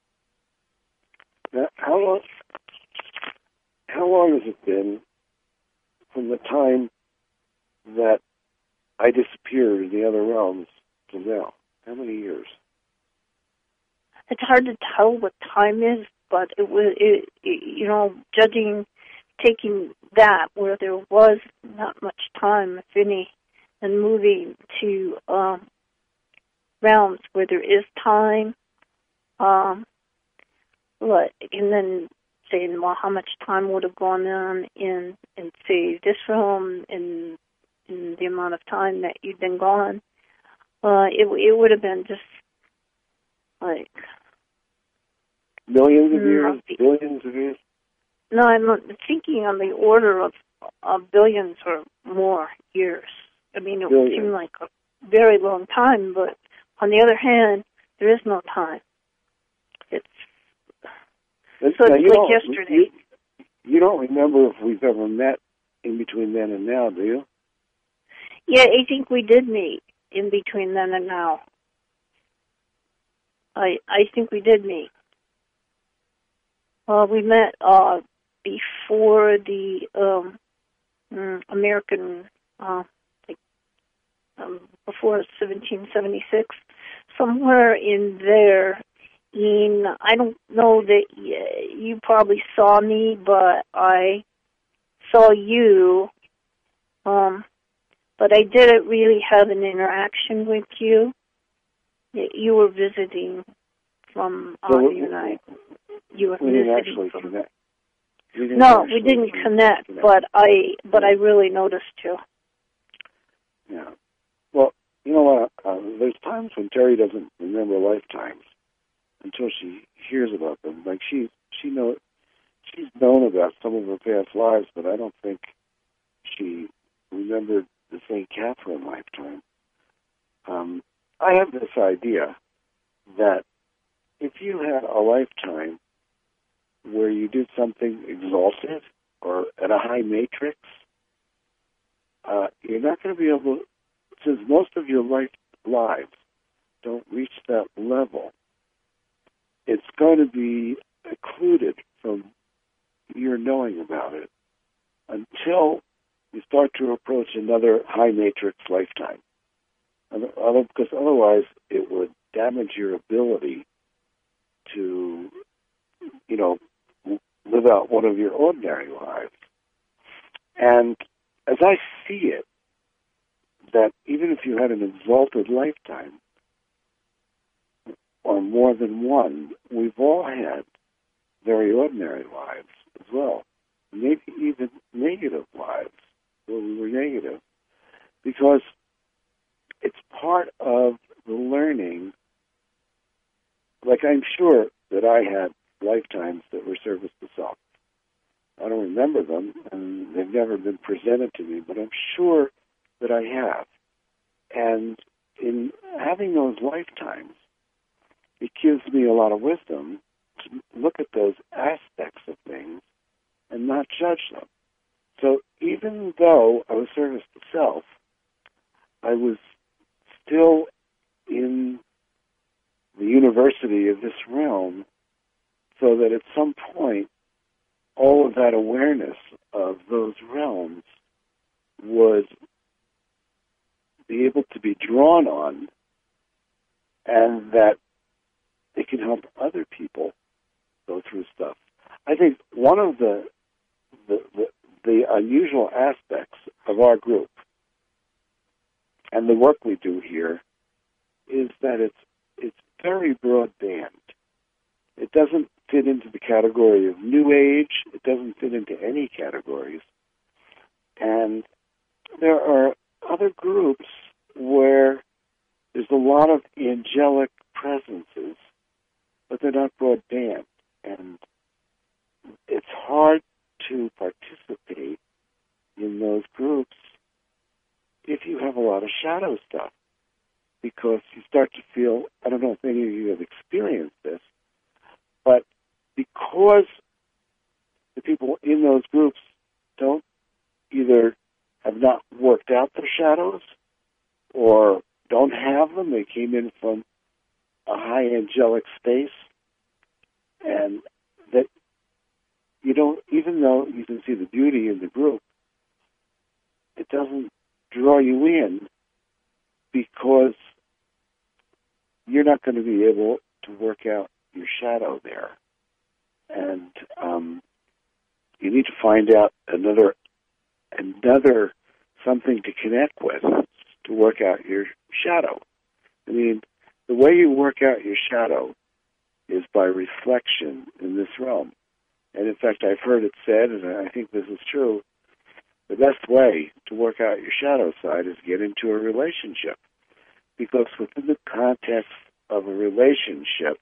Now, how long, how long has it been from the time that I disappeared in the other realms to now? How many years? It's hard to tell what time is, but it was, it, it, you know, judging, taking that where there was not much time, if any, and moving to um, realms where there is time, um, what, and then saying, well, how much time would have gone on in, in say, this realm, in, in the amount of time that you'd been gone, uh, it, it would have been just like millions of years, billions of years. No, I'm thinking on the order of, of billions or more years. I mean, it Billions. would seem like a very long time, but on the other hand, there is no time. It's That's, so now, it's you like don't- yesterday. You, you don't remember if we've ever met in between then and now, do you? Yeah, I think we did meet in between then and now. I I think we did meet. Well, we met uh, before the um, mm, American, uh, like, um, before seventeen seventy-six, somewhere in there. In I don't know that y- you probably saw me, but I saw you. Um, but I didn't really have an interaction with you. Y- You were visiting from So Avi we- and I. You were We didn't visiting actually from. connect. We didn't No, actually we didn't connect. connect, but I but I really noticed you. Yeah. Well, you know what? Uh, there's times when Terry doesn't remember lifetimes until she hears about them. Like she she know she's known about some of her past lives, but I don't think she remembered the Saint Catherine lifetime. um, I have this idea that if you had a lifetime where you did something exalted or at a high matrix, uh, you're not going to be able, since most of your life lives don't reach that level, it's going to be occluded from your knowing about it until you start to approach another high matrix lifetime. Because otherwise it would damage your ability to, you know, live out one of your ordinary lives. And as I see it, that even if you had an exalted lifetime, or more than one, we've all had very ordinary lives as well. Maybe even negative lives where we were negative. Because it's part of the learning. Like, I'm sure that I had lifetimes that were service to self. I don't remember them, and they've never been presented to me, but I'm sure that I have. And in having those lifetimes, it gives me a lot of wisdom to look at those aspects of things and not judge them. So even though I was service to self, I was still in the university of this realm, so that at some point, all of that awareness of those realms would be able to be drawn on, and that it can help other people go through stuff. I think one of the the, the the unusual aspects of our group and the work we do here is that it's it's very broadband. It doesn't fit into the category of New Age. It doesn't fit into any categories. And there are other groups where there's a lot of angelic presences, but they're not broadband. And it's hard to participate in those groups if you have a lot of shadow stuff, because you start to feel, I don't know if any of you have experienced this, but because the people in those groups don't either have not worked out their shadows or don't have them, they came in from a high angelic space, and that you don't, even though you can see the beauty in the group, it doesn't draw you in because you're not going to be able to work out your shadow there. And um, you need to find out another another something to connect with to work out your shadow. I mean, the way you work out your shadow is by reflection in this realm. And in fact, I've heard it said, and I think this is true, the best way to work out your shadow side is get into a relationship. Because within the context of a relationship,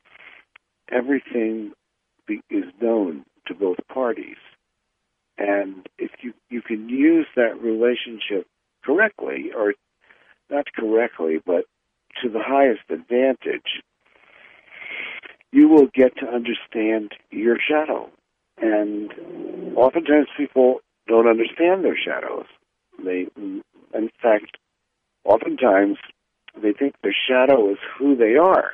everything be, is known to both parties. And if you, you can use that relationship correctly, or not correctly, but to the highest advantage, you will get to understand your shadow. And oftentimes people don't understand their shadows. They, in fact, oftentimes they think their shadow is who they are.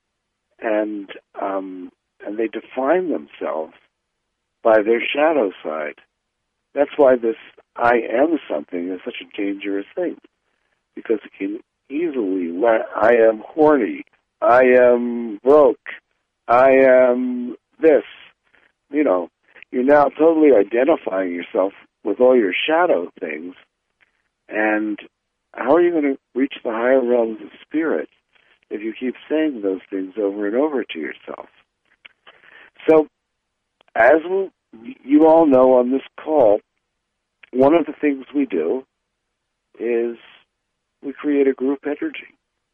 And um, and they define themselves by their shadow side. That's why this I am something is such a dangerous thing, because it can easily let, I am horny, I am broke, I am this. You know, you're now totally identifying yourself with all your shadow things, and how are you going to reach the higher realms of spirit if you keep saying those things over and over to yourself? So, as you all know on this call, one of the things we do is we create a group energy.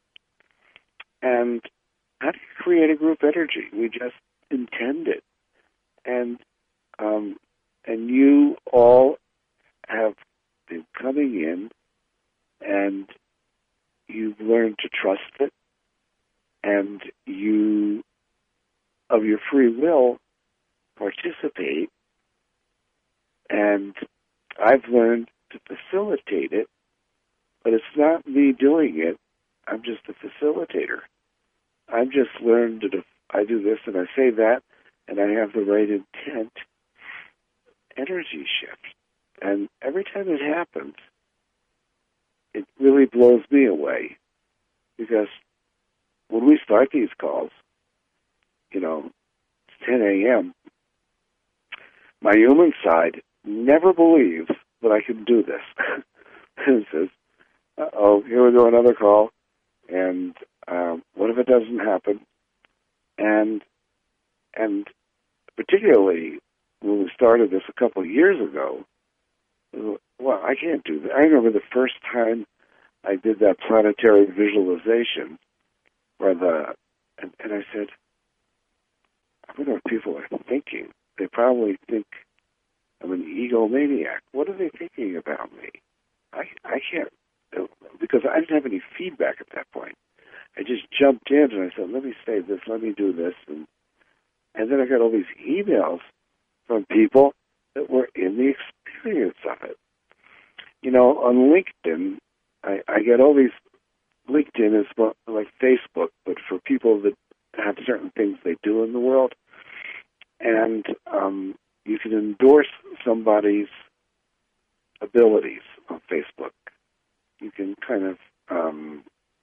And how do you create a group energy? We just intend it. And um, and you all have been coming in, and you've learned to trust it, and you, of your free will, participate. And I've learned to facilitate it, but it's not me doing it. I'm just a facilitator. I've just learned that if I do this and I say that, and I have the right intent, energy shifts. And every time it happens, it really blows me away. Because when we start these calls, you know, it's ten a.m., my human side never believes that I can do this. It says, uh-oh, here we go, another call, and um, what if it doesn't happen? And and particularly when we started this a couple of years ago, well, I can't do that. I remember the first time I did that planetary visualization, where the and, and I said, I wonder what people are thinking. They probably think I'm an egomaniac. What are they thinking about me? I I can't, because I didn't have any feedback at that point. I just jumped in and I said, let me say this, let me do this. And, and then I got all these emails from people that were in the experience of it. You know, on LinkedIn, I, I get all these, LinkedIn is like Facebook, but for people that have certain things they do in the world. And um, you can endorse somebody's abilities on Facebook. You can kind of um,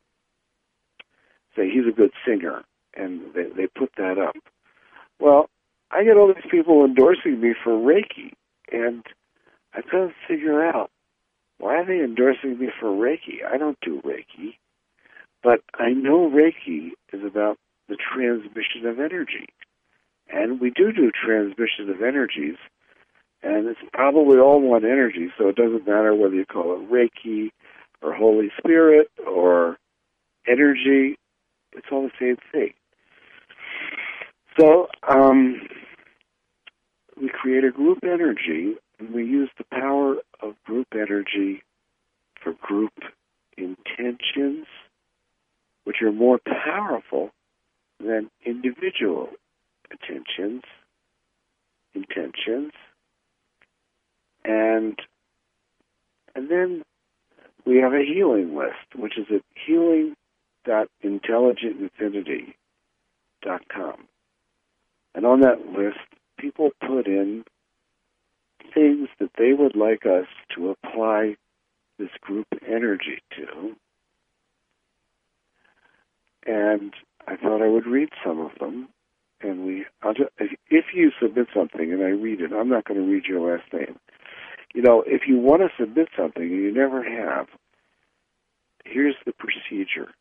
say he's a good singer, and they, they put that up. Well, I get all these people endorsing me for Reiki, and I couldn't figure out, why are they endorsing me for Reiki? I don't do Reiki, but I know Reiki is about the transmission of energy. And we do do transmission of energies, and it's probably all one energy, so it doesn't matter whether you call it Reiki or Holy Spirit or energy. It's all the same thing. So um, we create a group energy, and we use the power of group energy for group intentions, which are more powerful than individual attentions, intentions, and and then we have a healing list, which is at healing dot intelligent infinity dot com. And on that list, people put in things that they would like us to apply this group energy to. And I thought I would read some of them. And we, I'll just, if you submit something and I read it, I'm not going to read your last name. You know, if you want to submit something and you never have, here's the procedure.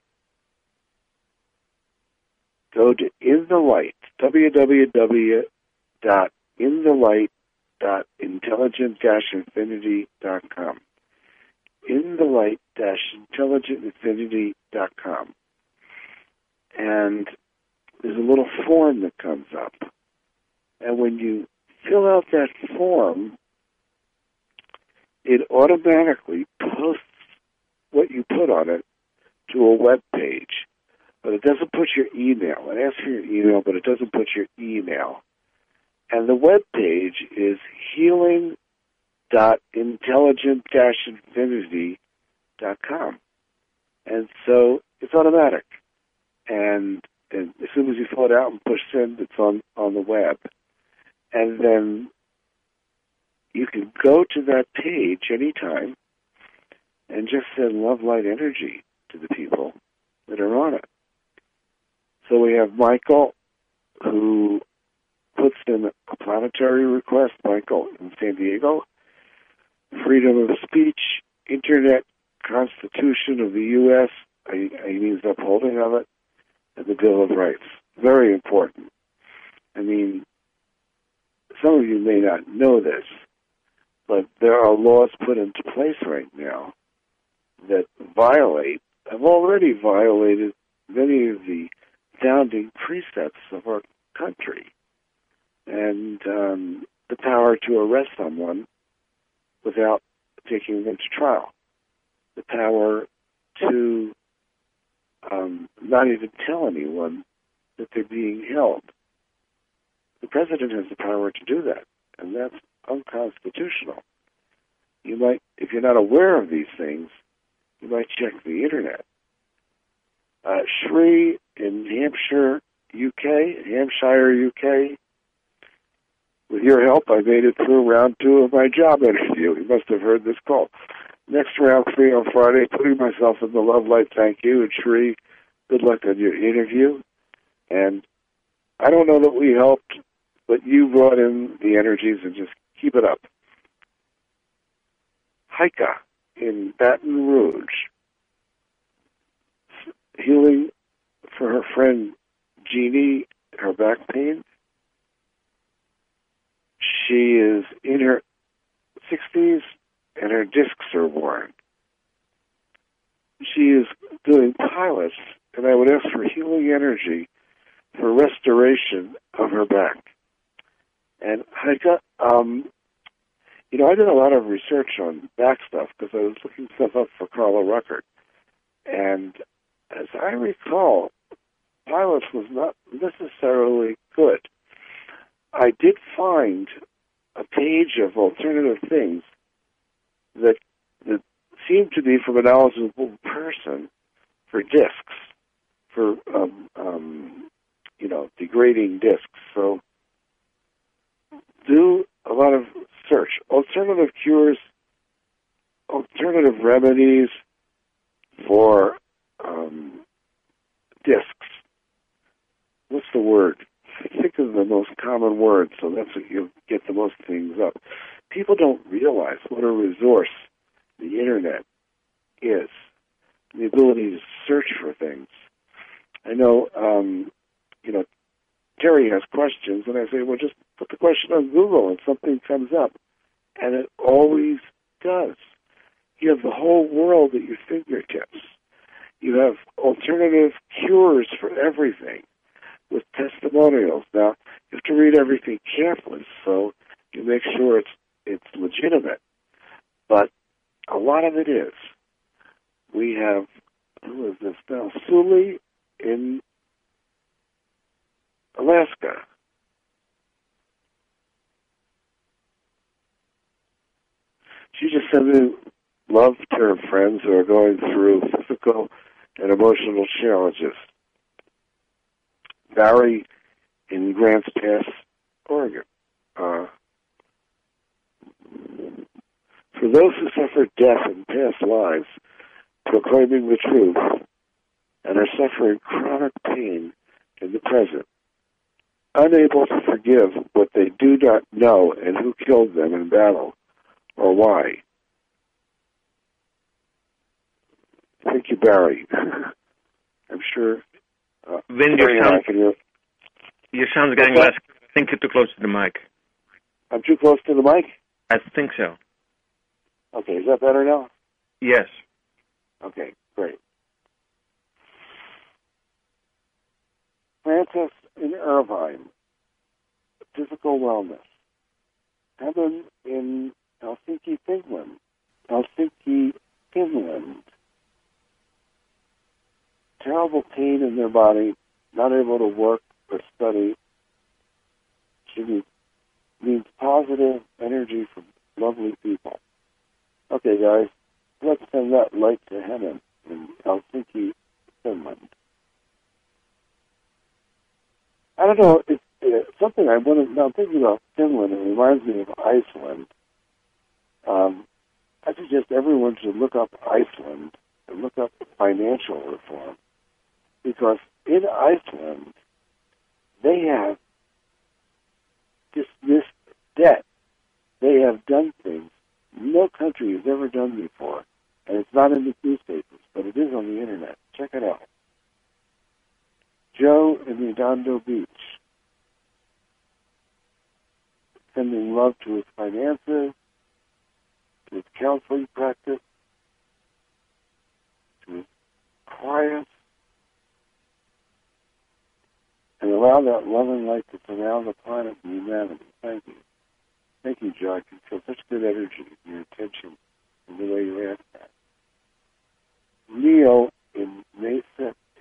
Go to In the Light, w w w dot in the light dot intelligent dash infinity dot com. in the light dash intelligent infinity dot com. And there's a little form that comes up. And when you fill out that form, it automatically posts what you put on it to a web page. But it doesn't put your email. It asks for your email, but it doesn't put your email. And the web page is healing dot intelligent dash infinity dot com. And so it's automatic. And And as soon as you fill it out and push send, it's on, on the web. And then you can go to that page anytime and just send love, light, energy to the people that are on it. So we have Michael, who puts in a planetary request, Michael in San Diego, freedom of speech, Internet, Constitution of the U S, I, I mean the upholding of it, and the Bill of Rights. Very important. I mean, some of you may not know this, but there are laws put into place right now that violate, have already violated many of the founding precepts of our country. And um, the power to arrest someone without taking them to trial. The power to um, not even tell anyone that they're being held. The president has the power to do that, and that's unconstitutional. You might, if you're not aware of these things, you might check the internet. Uh, Sri in Hampshire, U K, Hampshire, U K. With your help, I made it through round two of my job interview. You must have heard this call. Next round three on Friday, putting myself in the love light. Thank you. And Sri, good luck on your interview. And I don't know that we helped, but you brought in the energies, and just keep it up. Heike in Baton Rouge, healing for her friend Jeannie, her back pain. She is in her sixties, and her discs are worn. She is doing pilates, and I would ask for healing energy for restoration of her back. And I got, um, you know, I did a lot of research on back stuff because I was looking stuff up for Carla Ruckert. And as I recall, pilates was not necessarily good. I did find a page of alternative things that that seemed to be from a knowledgeable person for discs, for um, um, you know, degrading discs. So do a lot of search. Alternative cures, alternative remedies for um, discs. What's the word? Think of the most common word, so that's what you'll get the most things up. People don't realize what a resource the internet is, the ability to search for things. I know, um, you know, Terry has questions, and I say, well, just put the question on Google, and something comes up, and it always does. You have the whole world at your fingertips. You have alternative cures for everything, with testimonials. Now, you have to read everything carefully so you make sure it's it's legitimate. But a lot of it is. We have, who is this now? Sully in Alaska. She just sent me love to her friends who are going through physical and emotional challenges. Barry in Grants Pass, Oregon. Uh, for those who suffered death in past lives, proclaiming the truth, and are suffering chronic pain in the present, unable to forgive what they do not know and who killed them in battle, or why. Thank you, Barry. I'm sure... Uh, Vin, your sound, your sound's getting less. I think you're too close to the mic. I'm too close to the mic? I think so. Okay, is that better now? Yes. Okay, great. Francis in Irvine, physical wellness. Heaven in Helsinki, Finland. Helsinki, Finland. Terrible pain in their body, not able to work or study. She needs, needs positive energy from lovely people. Okay, guys, let's send that light to Helen in Helsinki, Finland. I don't know, it's uh, something I want to, now thinking about Finland, it reminds me of Iceland. Um, I suggest everyone should look up Iceland and look up financial reform. Because in Iceland, they have dismissed debt. They have done things no country has ever done before. And it's not in the newspapers, but it is on the internet. Check it out. Joe in Redondo Beach, sending love to his finances, to his counseling practice, to his clients, and allow that love and light to surround the planet and humanity. Thank you. Thank you, Joe. I can feel such good energy in your attention and the way you asked that. Leo in Mesa,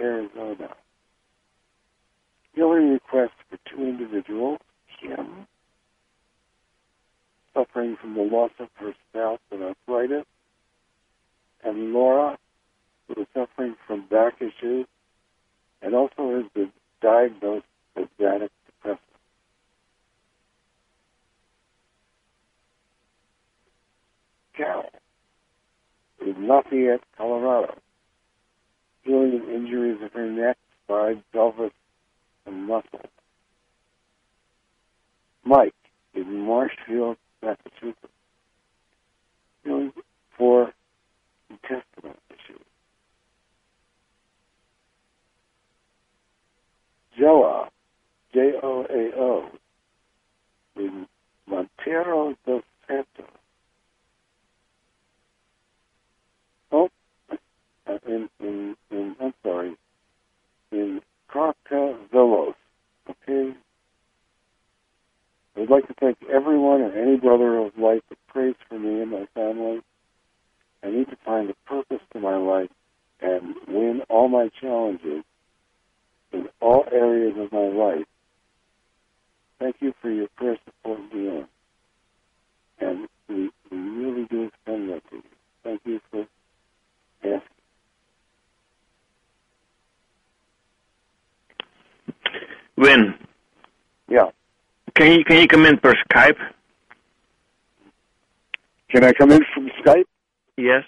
and Laura, who is suffering from back issues and also has been diagnosed with manic depression. Carol in Lafayette, Colorado, healing injuries of her neck, spine, pelvis, and muscles. Mike in Marshfield, Massachusetts, healing for intestinal issues. Joa, J O A O, in Montero dos Santos. Oh, in, in, in, I'm sorry, in Carcavelos, okay? I'd like to thank everyone and any brother of light that prays for me and my family. I need to find a purpose to my life and win all my challenges in all areas of my life. Thank you for your prayer support and healing. And we, we really do extend that to you. Thank you for asking. Win. Yeah. Can you can you come in per Skype? Can I come in from Skype? Yes.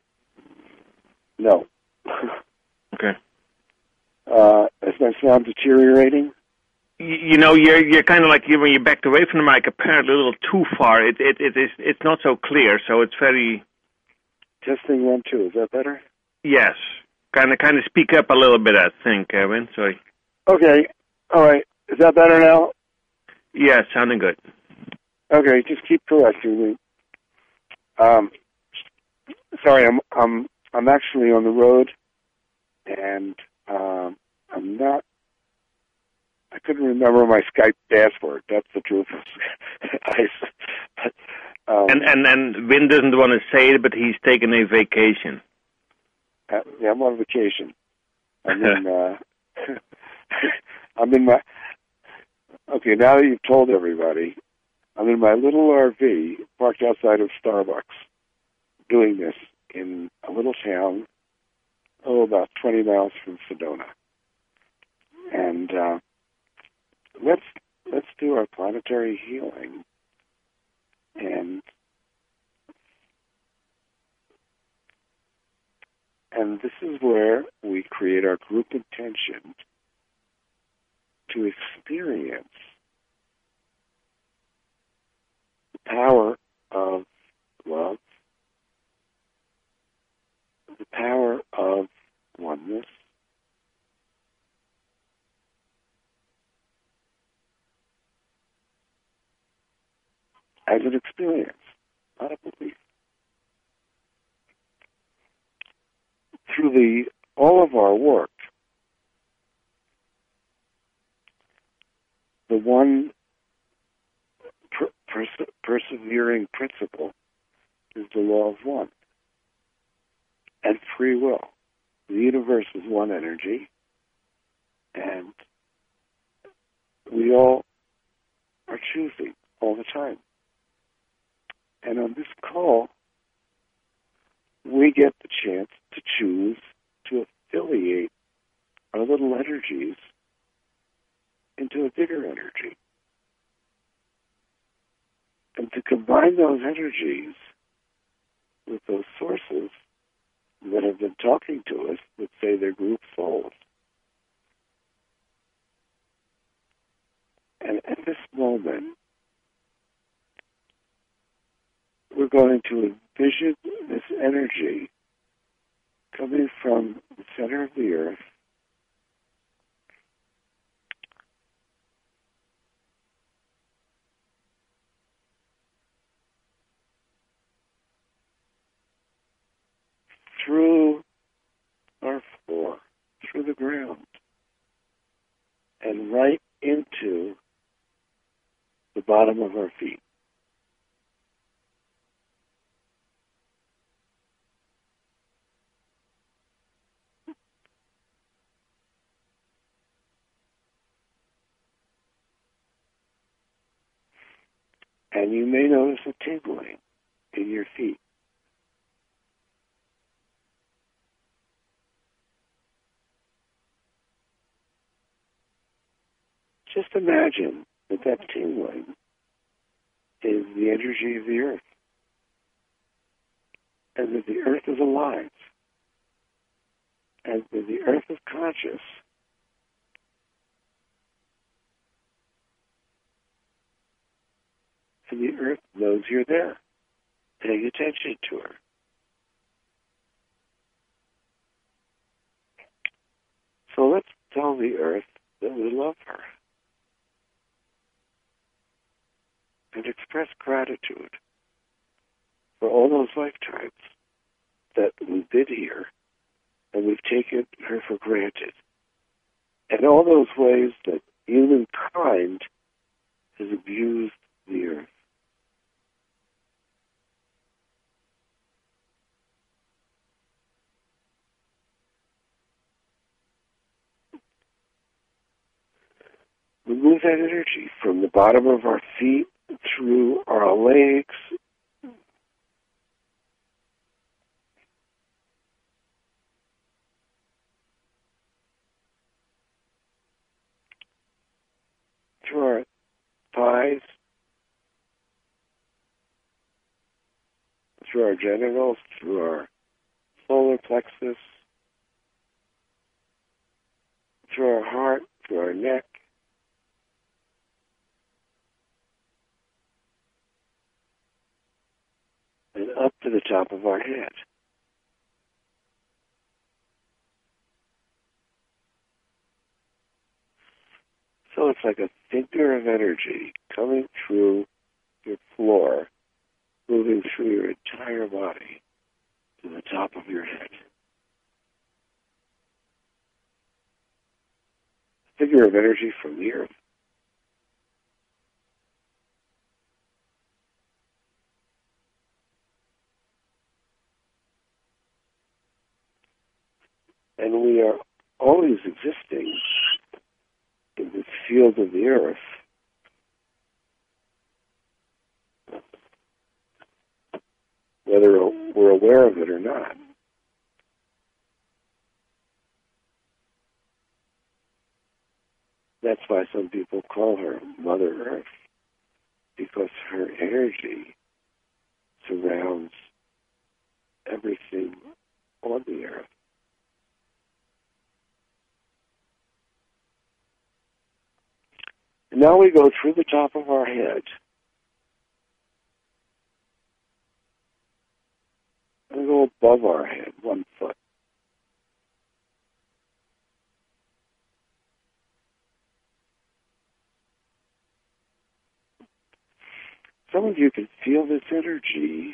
No. Okay. Uh, is my sound deteriorating? You, you know, you're you're kind of like you when you backed away from the mic, apparently a little too far. It it it is it's not so clear, so it's very. Testing one two. Is that better? Yes. Kind of kind of speak up a little bit, I think, Win. Sorry. Okay. All right. Is that better now? Yes, sounding good. Okay, just keep correcting me. Um, sorry, I'm I'm I'm actually on the road, and um, I'm not. I couldn't remember my Skype password. That's the truth. I, um, and and and Win doesn't want to say it, but he's taking a vacation. Uh, yeah, I'm on vacation. I'm in. Uh, I'm in my. Okay, now that you've told everybody, I'm in my little R V parked outside of Starbucks, doing this in a little town, oh, about twenty miles from Sedona. And uh, let's let's do our planetary healing. And and this is where we create our group intention to experience the power of love, the power of oneness, as an experience, not a belief. Through the all of our work, the one per- perse- persevering principle is the law of one and free will. The universe is one energy, and we all are choosing all the time. And on this call, we get the chance to choose to affiliate our little energies into a bigger energy. And to combine those energies with those sources that have been talking to us that say they're group souls. And at this moment, we're going to envision this energy coming from the center of the earth through our floor, through the ground, and right into the bottom of our feet. And you may notice a tingling in your feet. just imagine that that tingling is the energy of the earth, and that the earth is alive, and that the earth is conscious. And the earth knows you're there, paying attention to her. So let's tell the earth that we love her and express gratitude for all those lifetimes that we've been here and we've taken her for granted, and all those ways that humankind has abused the earth. We move that energy from the bottom of our feet through our legs, through our thighs, through our genitals, through our solar plexus, through our heart, through our neck, and up to the top of our head. So it's like a finger of energy coming through your floor, moving through your entire body to the top of your head. A figure of energy from the earth. And we are always existing in this field of the earth, whether we're aware of it or not. That's why some people call her Mother Earth, because her energy surrounds everything on the earth. Now we go through the top of our head and go above our head, one foot. Some of you can feel this energy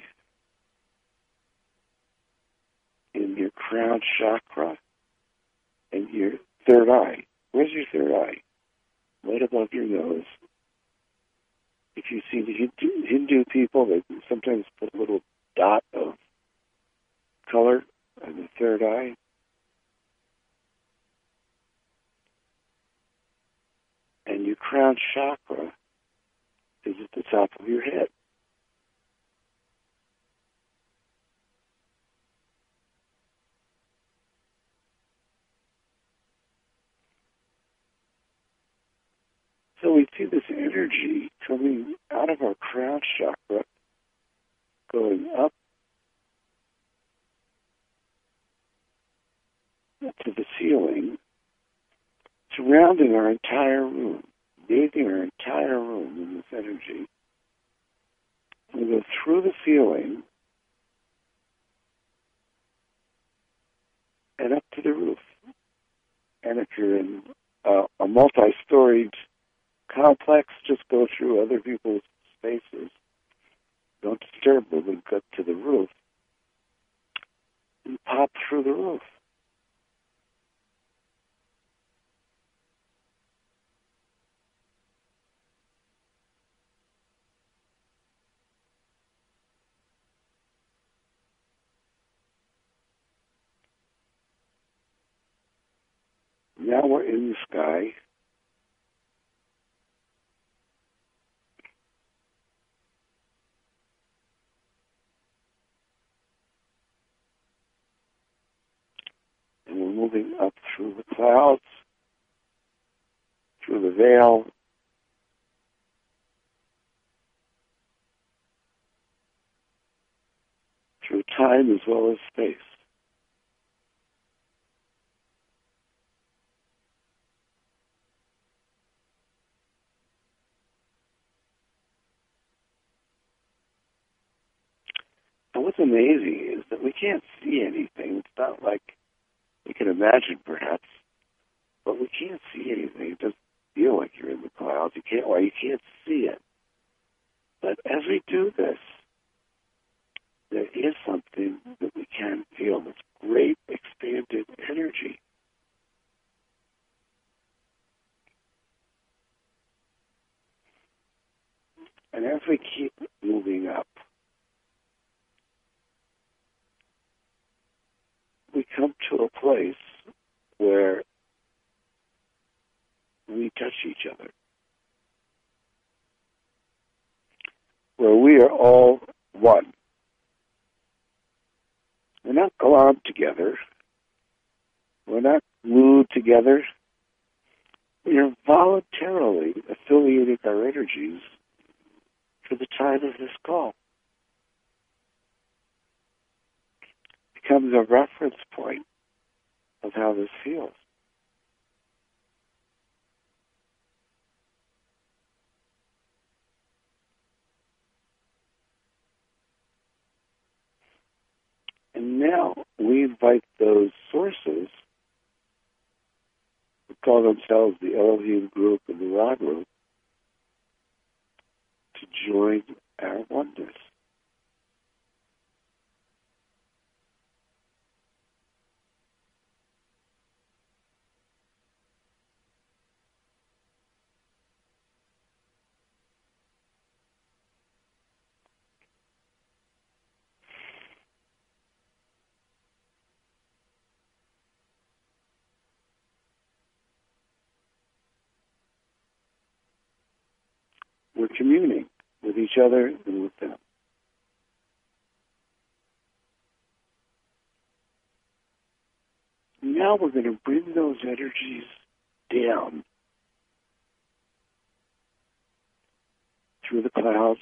in your crown chakra and your third eye. Where's your third eye? Right above your nose. If you see the Hindu, Hindu people, they sometimes put a little dot of color on the third eye. And your crown chakra is at the top of your head. So we see this energy coming out of our crown chakra, going up to the ceiling, surrounding our entire room, bathing our entire room in this energy. We go through the ceiling and up to the roof. And if you're in uh, a multi-storied complex, just go through other people's spaces. Don't disturb them and go to the roof. And pop through the roof. Now we're in the sky. And we're moving up through the clouds, through the veil, through time as well as space. And what's amazing is that we can't see anything. It's not like we can imagine, perhaps, but we can't see anything. It doesn't feel like you're in the clouds. You can't, well, you can't see it. But as we do this, there is something that we can feel, this great expanded energy. And as we keep moving up, we come to a place where we touch each other, where we are all one. We're not globbed together. We're not glued together. We are voluntarily affiliating our energies for the time of this call. It becomes a reference point of how this feels. And now we invite those sources who call themselves the Elohim group and the Ra group to join our oneness. We're communing with each other and with them. Now we're going to bring those energies down through the clouds,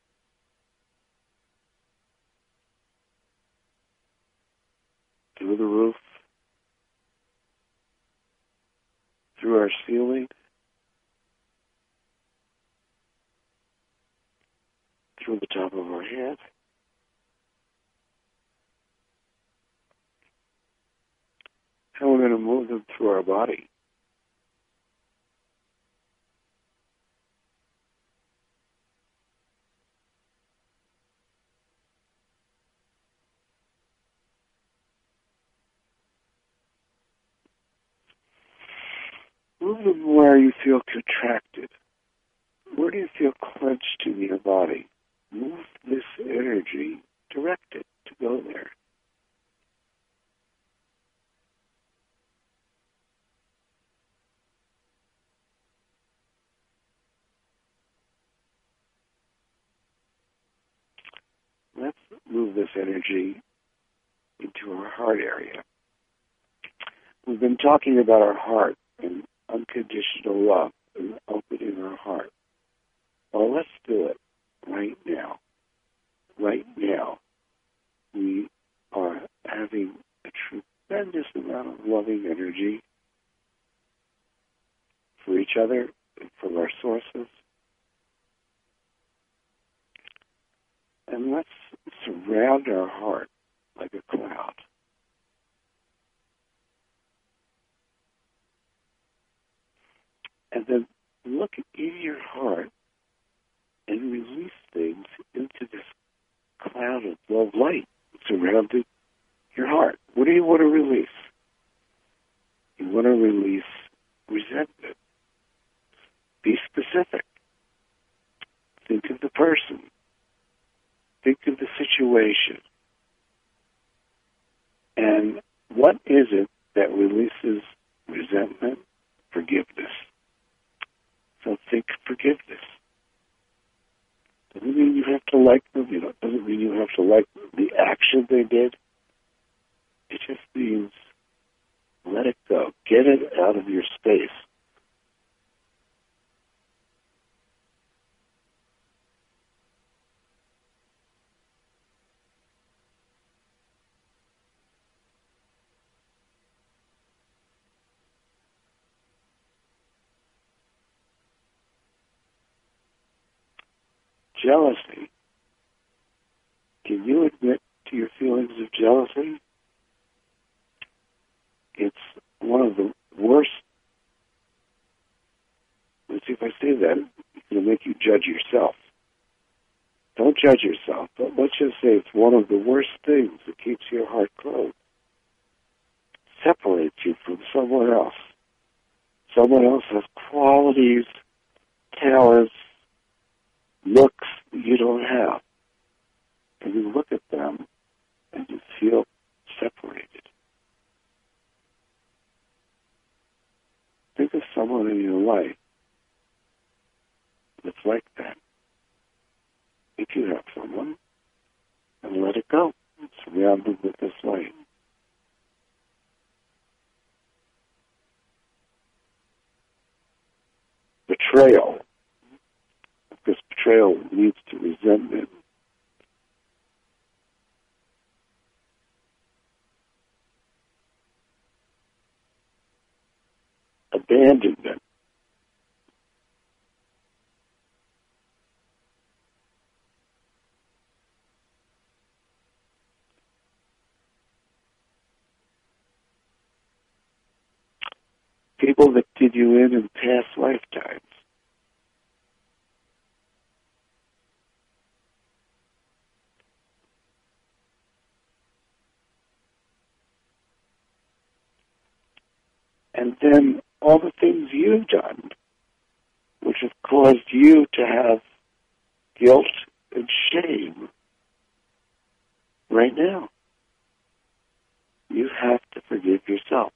through the roof, through our ceiling, through the top of our head, and we're going to move them through our body. Move them where you feel contracted. Where do you feel clenched in your body? Move this energy, direct it to go there. Let's move this energy into our heart area. We've been talking about our heart and unconditional love and opening our heart. Well, let's do it right now. Right now, we are having a tremendous amount of loving energy for each other and from our sources. And let's surround our heart like a cloud. And then look in your heart and release things into this cloud of love light surrounding your heart. What do you want to release? You want to release resentment. Be specific. Think of the person. Think of the situation. And what is it that releases resentment? Forgiveness. So think forgiveness. Doesn't mean you have to like them. You know, doesn't mean you have to like the action they did. It just means let it go. Get it out of your space. jealousy. Can you admit to your feelings of jealousy? It's one of the worst. Let's see if I say that. It'll make you judge yourself. Don't judge yourself, but let's just say it's one of the worst things that keeps your heart closed. Separates you from someone else. Someone else has qualities, talents, looks that you don't have. And you look at them and you feel separated. Think of someone in your life that's like that. If you have someone, and let it go. Surround them with this light. Betrayal. Because betrayal leads to resentment. Abandonment. People that did you in in past lifetimes. And then all the things you've done, which have caused you to have guilt and shame right now. You have to forgive yourself.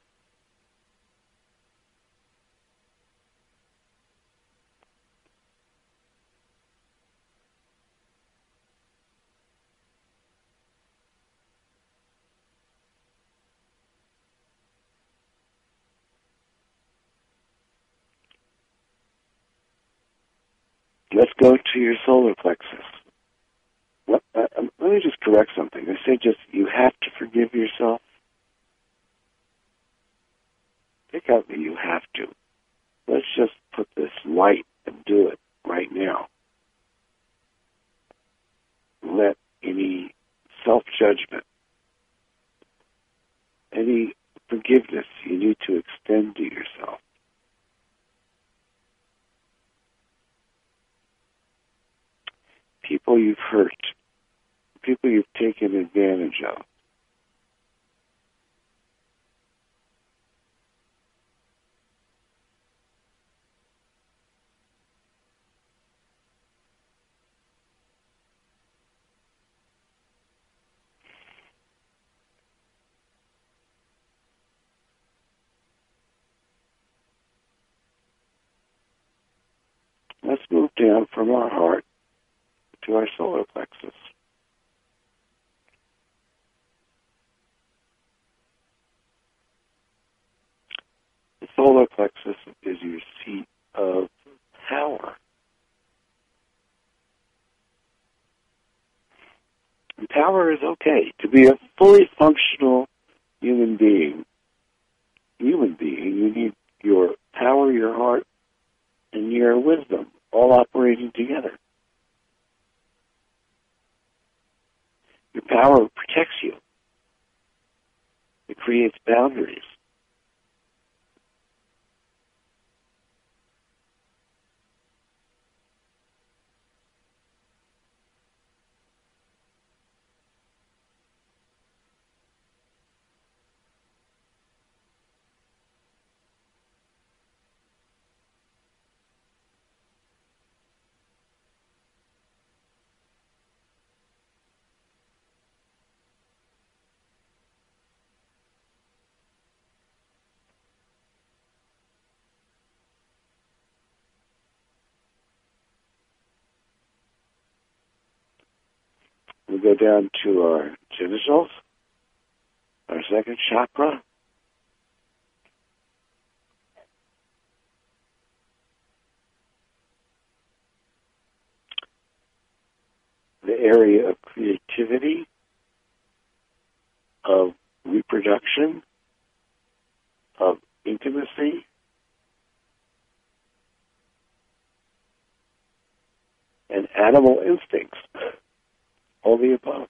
Let's go to your solar plexus. What, uh, let me just correct something. I say just you have to forgive yourself. Take out the you have to. Let's just put this light and do it right now. Let any self-judgment, any forgiveness you need to extend to yourself. People you've hurt, people you've taken advantage of. Let's move down from our heart to our solar plexus. The solar plexus is your seat of power. And power is okay. To be a fully functional human being, human being, you need your power, your heart, and your wisdom all operating together. Your power protects you. It creates boundaries. We go down to our genitals, our second chakra. The area of creativity, of reproduction, of intimacy, and animal instincts, all the above.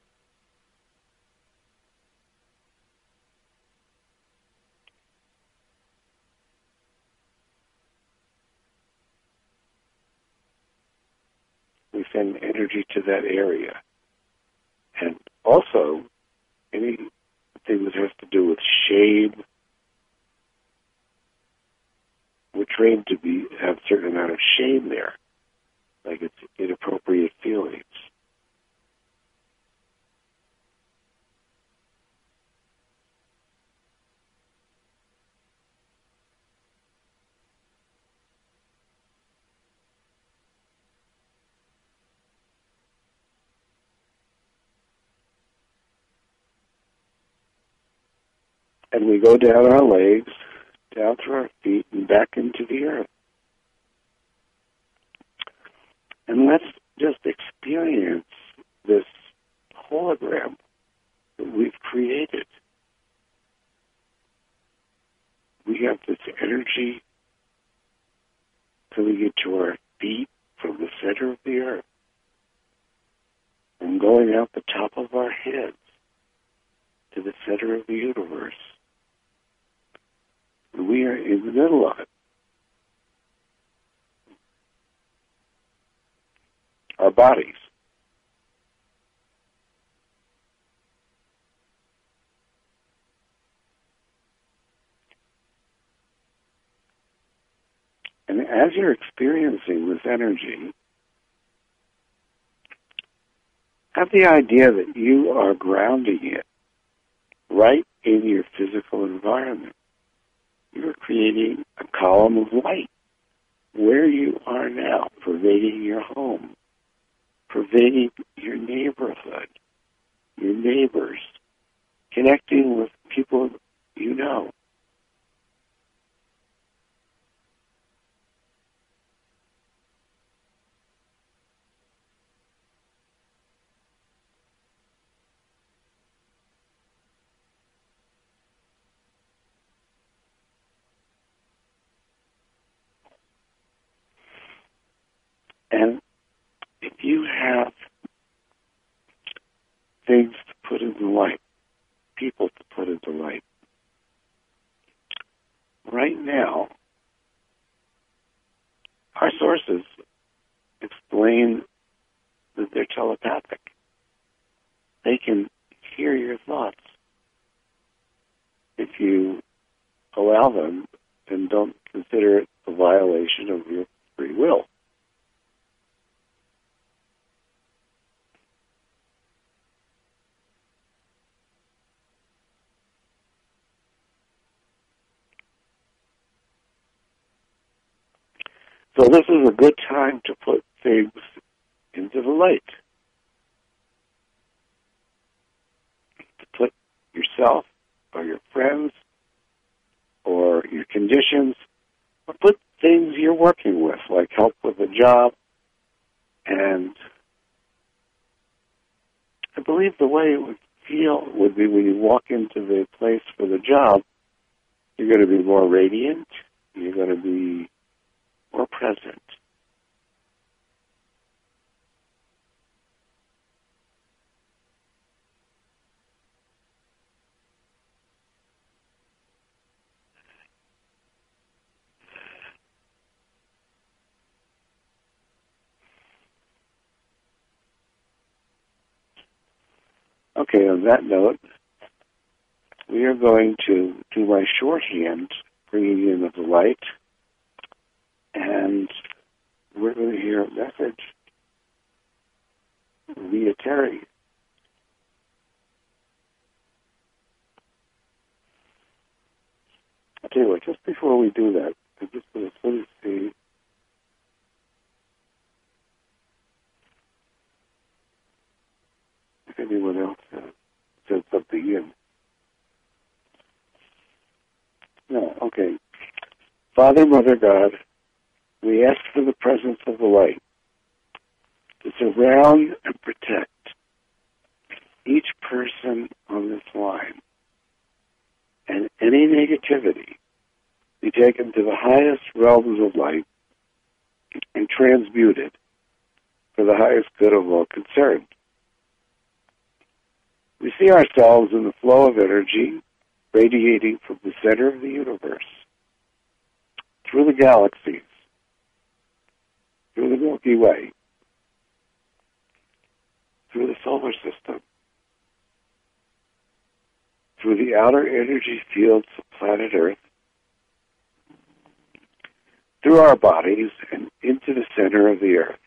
We send energy to that area. And also, anything that has to do with shame, we're trained to be have a certain amount of shame there, like it's inappropriate feelings. And we go down our legs, down through our feet, and back into the earth. And let's just experience this hologram that we've created. We have this energy coming into our feet from the center of the earth and going out the top of our heads to the center of the universe. And we are in the middle of it. Our bodies. And as you're experiencing this energy, have the idea that you are grounding it right in your physical environment. You're creating a column of light where you are now, pervading your home, pervading your neighborhood, your neighbors, connecting with people you know. And if you have things to put into light, people to put into light, right now, our sources explain that they're telepathic. They can hear your thoughts if you allow them and don't consider it a violation of your free will. So this is a good time to put things into the light. To put yourself or your friends or your conditions, or put things you're working with, like help with a job. And I believe the way it would feel would be when you walk into the place for the job, you're going to be more radiant, you're going to be more present. Okay, on that note, we are going to do my shorthand, bringing in of the light, and we're going to hear a message via Terry. I'll tell you what, just before we do that, I'm just going to sort of see if anyone else has said something in. No, okay. Father, Mother, God, we ask for the presence of the light to surround and protect each person on this line, and any negativity be taken to the highest realms of light and transmuted for the highest good of all concerned. We see ourselves in the flow of energy radiating from the center of the universe, through the galaxies, through the Milky Way, through the solar system, through the outer energy fields of planet Earth, through our bodies and into the center of the Earth.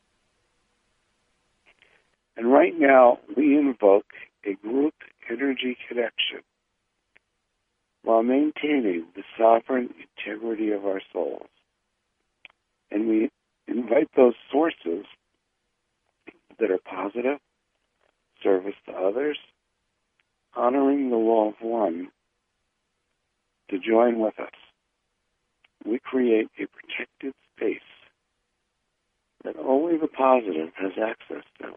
And right now, we invoke a group energy connection while maintaining the sovereign integrity of our souls. And we invite those sources that are positive, service to others, honoring the law of one, to join with us. We create a protected space that only the positive has access to.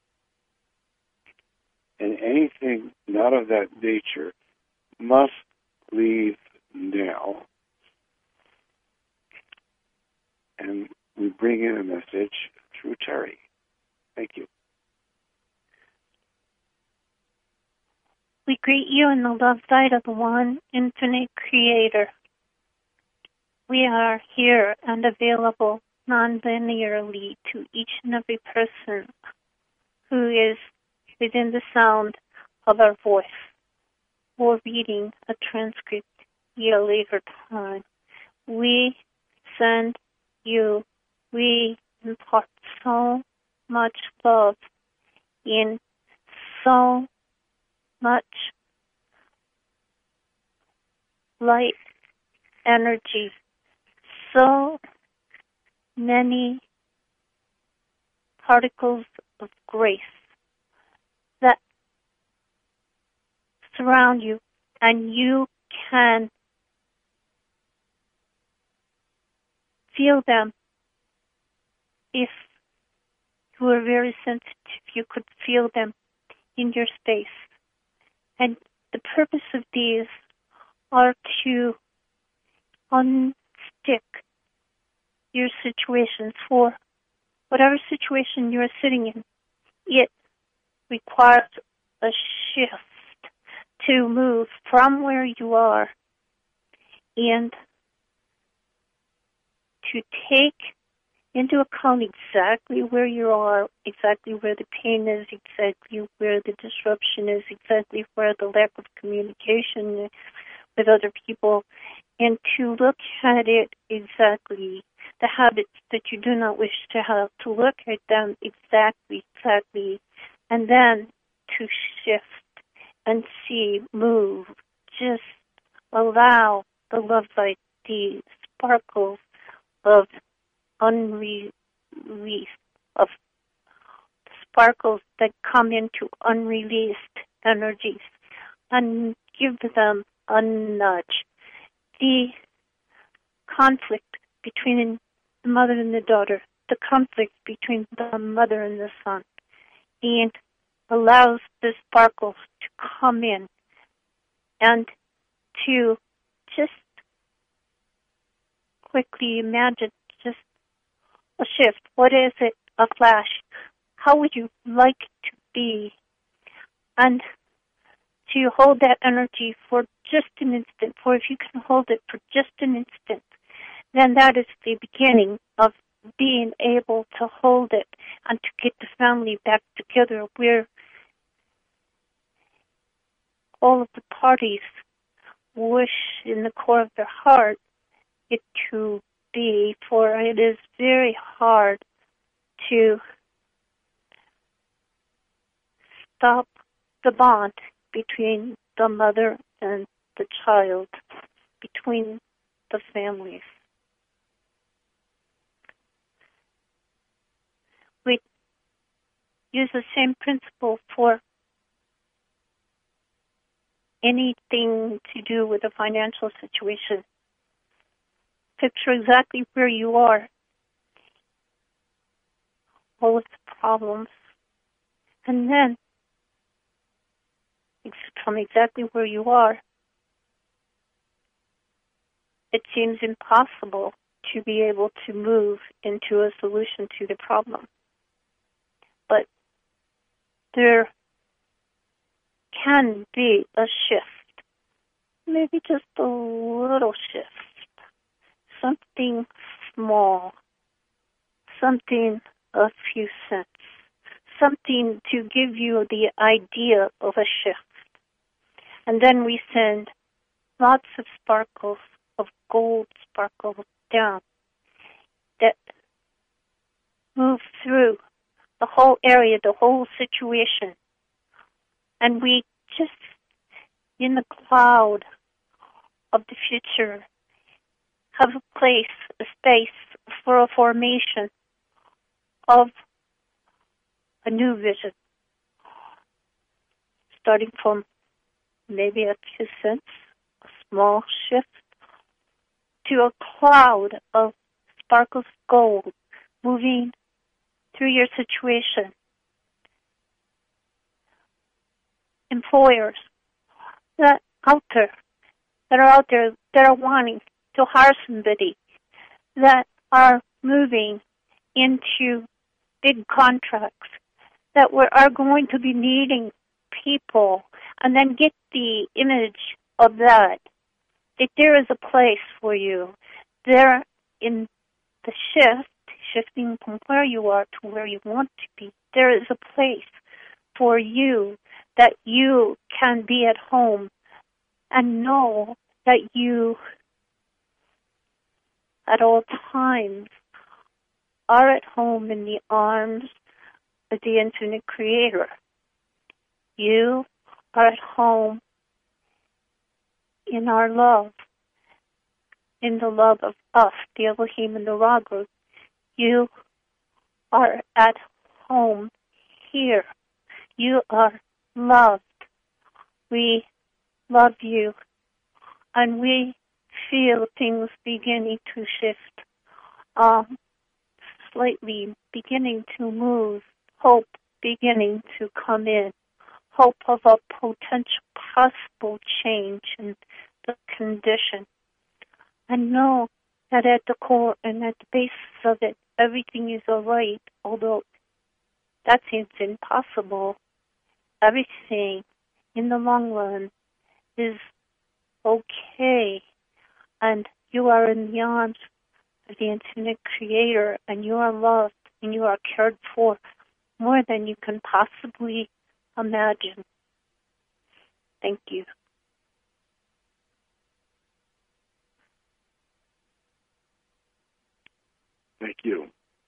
And anything not of that nature must leave now. And we bring in a message through Terry. Thank you. We greet you in the love light of the one infinite creator. We are here and available non-linearly to each and every person who is within the sound of our voice or reading a transcript at a later time. We send you, we impart so much love in so much light energy, so many particles of grace that surround you, and you can feel them. If you are very sensitive, you could feel them in your space. And the purpose of these are to unstick your situations for whatever situation you're sitting in. It requires a shift to move from where you are and to take into account exactly where you are, exactly where the pain is, exactly where the disruption is, exactly where the lack of communication is with other people, and to look at it exactly, the habits that you do not wish to have, to look at them exactly, exactly, and then to shift and see, move, just allow the love light, the sparkles of unreleased, of sparkles that come into unreleased energies, and give them a nudge. The conflict between the mother and the daughter, the conflict between the mother and the son, and allows the sparkles to come in and to just quickly imagine just a shift. What is it? A flash. How would you like to be? And to hold that energy for just an instant, for if you can hold it for just an instant, then that is the beginning of being able to hold it and to get the family back together where all of the parties wish in the core of their heart it to be, for it is very hard to stop the bond between the mother and the child, between the families. We use the same principle for anything to do with a financial situation. Picture exactly where you are, all of the problems, and then from exactly where you are, it seems impossible to be able to move into a solution to the problem. there can be a shift, maybe just a little shift, something small, something a few cents, something to give you the idea of a shift. And then we send lots of sparkles of gold sparkles down that move through the whole area, the whole situation. And we just, in the cloud of the future, have a place, a space for a formation of a new vision, starting from maybe a few cents, a small shift, to a cloud of sparkles of gold moving through your situation. Employers that out there, that are out there, that are wanting to hire somebody, that are moving into big contracts, that we are going to be needing people, and then get the image of that, that there is a place for you. There in the shift, shifting from where you are to where you want to be, there is a place for you that you can be at home and know that you, at all times, are at home in the arms of the Infinite Creator. You are at home in our love, in the love of us, the Elohim and the Ra group. You are at home here. You are loved. We love you, and we feel things beginning to shift, um, slightly beginning to move, hope beginning to come in, hope of a potential possible change in the condition. And know that at the core and at the basis of it, everything is all right, although that seems impossible. Everything in the long run is okay, and you are in the arms of the Infinite Creator, and you are loved, and you are cared for more than you can possibly imagine. Thank you. Thank you.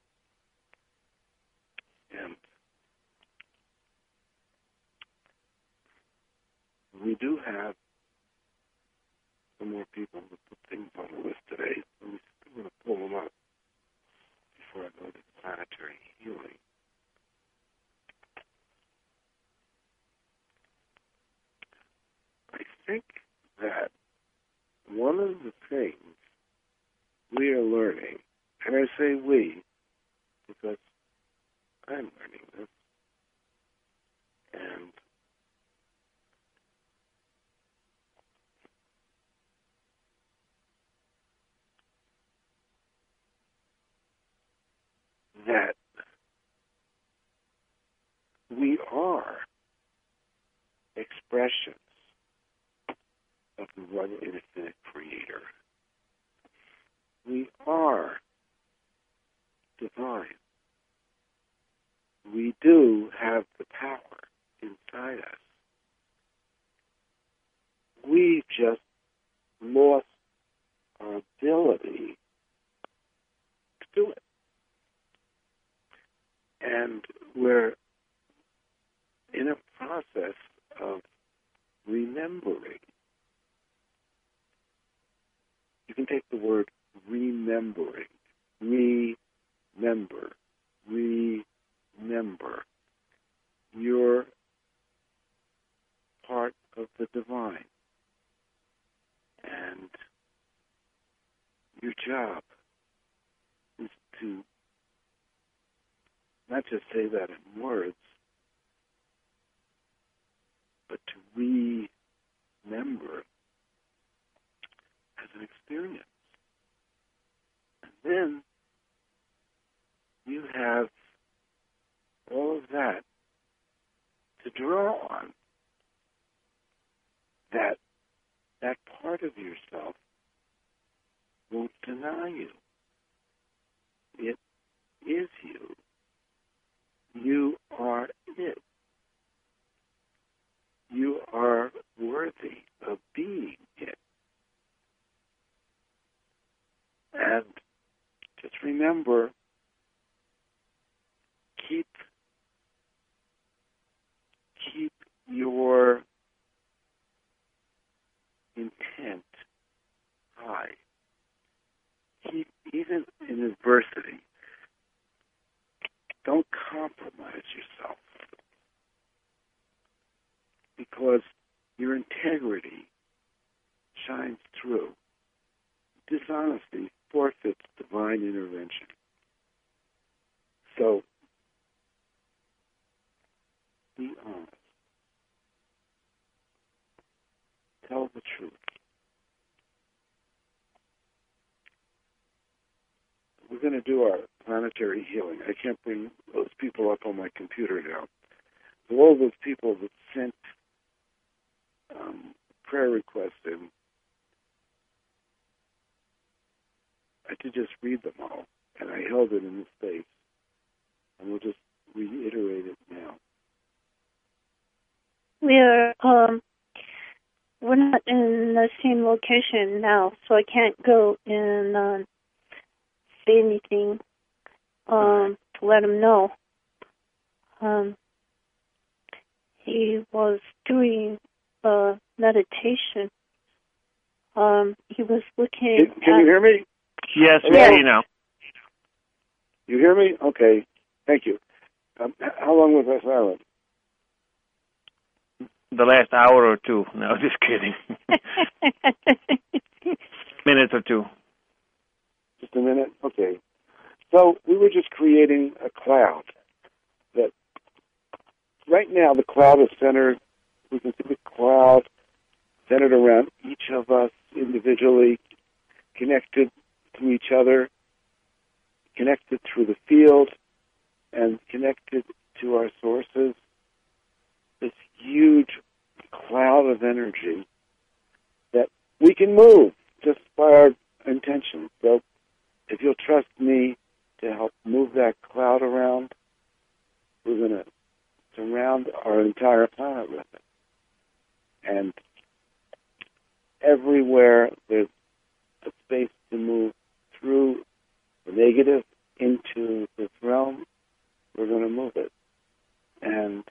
And we do have some more people who put things on the list today. I'm going to pull them up before I go to planetary healing. I think that one of the things we are learning, and I say we because I'm learning this, and that we are expressions of the one infinite Creator. We are divine. We do have the power inside us. We've just lost our ability to do it. And we're in a process of remembering. You can take the word remembering. Remember. Remember. You're part of the divine. And your job is to not just say that in words, but to remember as an experience. And then you have all of that to draw on, that that part of yourself won't deny you. It is you. You are it. You are worthy of being it. And just remember, keep keep your intent high. Keep, even in adversity, don't compromise yourself, because your integrity shines through. Dishonesty forfeits divine intervention. So, be honest. Tell the truth. We're going to do our planetary healing. I can't bring those people up on my computer now. So all those people that sent um, prayer requests in, I could just read them all, and I held it in the space, and we'll just reiterate it now. We are, um, we're not in the same location now, so I can't go and um, say anything um, to let him know. Um, he was doing uh, meditation. Um, he was looking Can, can at... you hear me? Yes, we Hello? hear you now. You hear me? Okay. Thank you. Um, how long was I silent? The last hour or two. No, just kidding. Minute or two. Just a minute? Okay. So we were just creating a cloud. That right now the cloud is centered, we can see the cloud centered around each of us individually, connected to each other, connected through the field, and connected to our sources. This huge cloud of energy that we can move just by our intention. So if you'll trust me to help move that cloud around, we're going to surround our entire planet with it. And everywhere there's a space to move through the negative into this realm, we're going to move it. And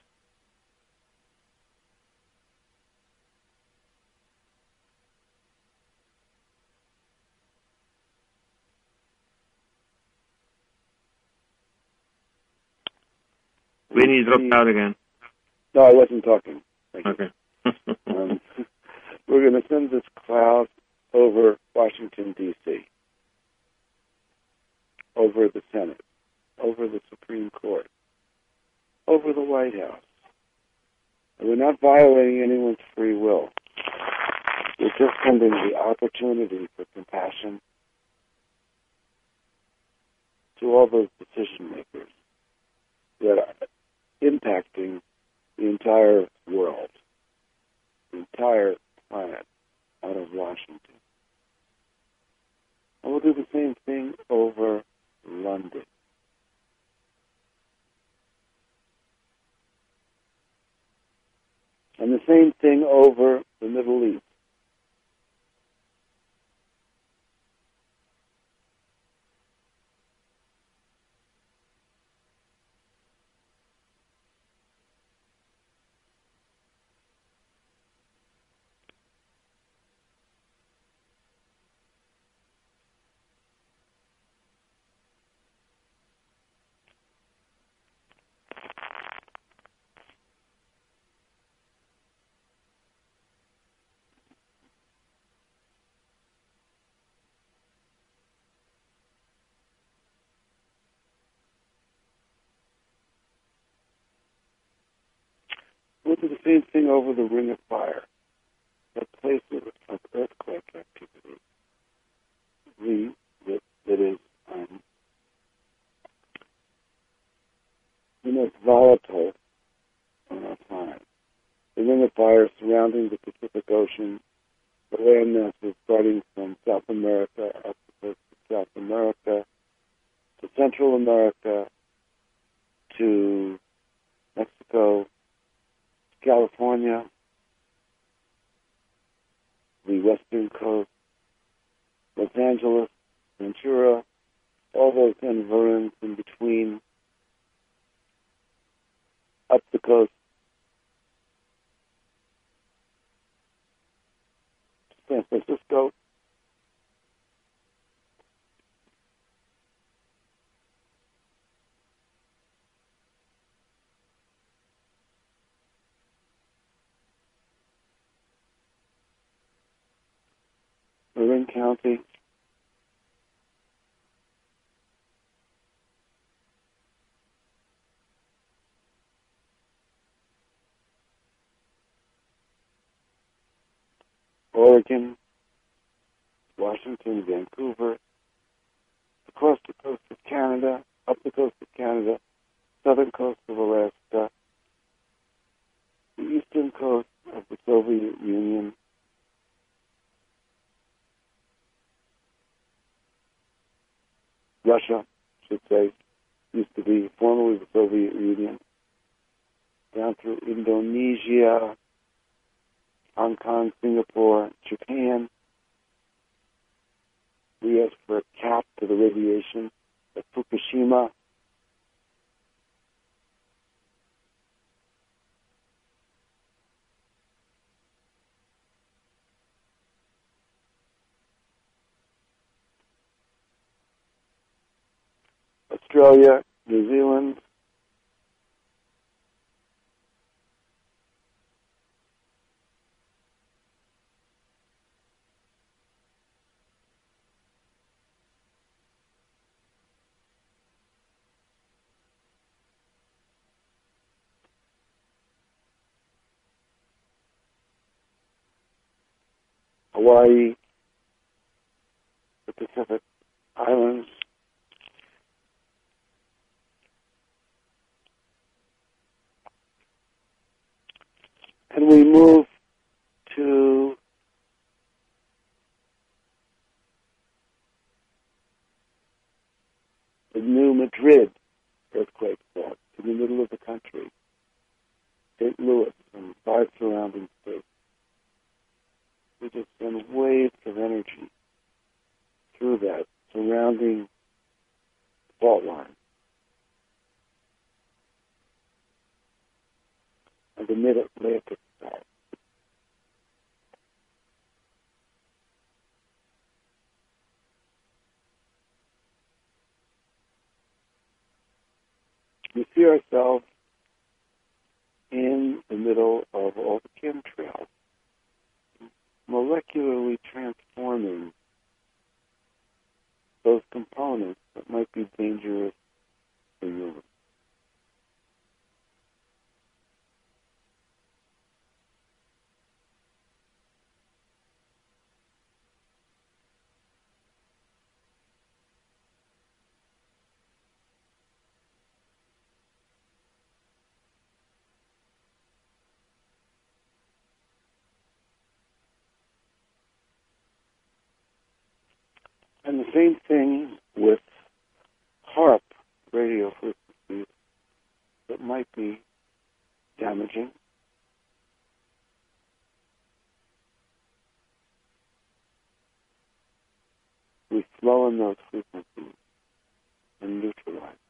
Vinny dropped out again. no, I wasn't talking. Thank you. Okay. um, we're going to send this cloud over Washington, D C, over the Senate, over the Supreme Court, over the White House. And we're not violating anyone's free will. We're just sending the opportunity for compassion to all those decision makers that are impacting the entire world, the entire planet out of Washington. And we'll do the same thing over London. And the same thing over the Middle East. We'll do the same thing over the Ring of Fire, that place of, of earthquake activity. The, that, that is um, the most volatile on our planet. the landmasses starting from South America up the coast of South America to Central America to Mexico, California, the western coast, Los Angeles, Ventura, all those environs in between, up the coast to San Francisco, Marin County, Oregon, Washington, Vancouver, across the coast of Canada, up the coast of Canada, southern coast of Alaska, the eastern coast of the Soviet Union, Russia, should say, used to be formerly the Soviet Union, down through Indonesia, Hong Kong, Singapore, Japan. We asked for a cap to the radiation at Fukushima. Australia, New Zealand, Hawaii, the Pacific Islands, and we move to the New Madrid earthquake fault, in the middle of the country, Saint Louis, and five surrounding states. We just send waves of energy through that surrounding fault line and the mid-Atlantic fault. We see ourselves in the middle of all the chemtrails, molecularly transforming those components that might be dangerous for humans. And the same thing with HAARP radio frequencies that might be damaging. We flow in those frequencies and neutralize them.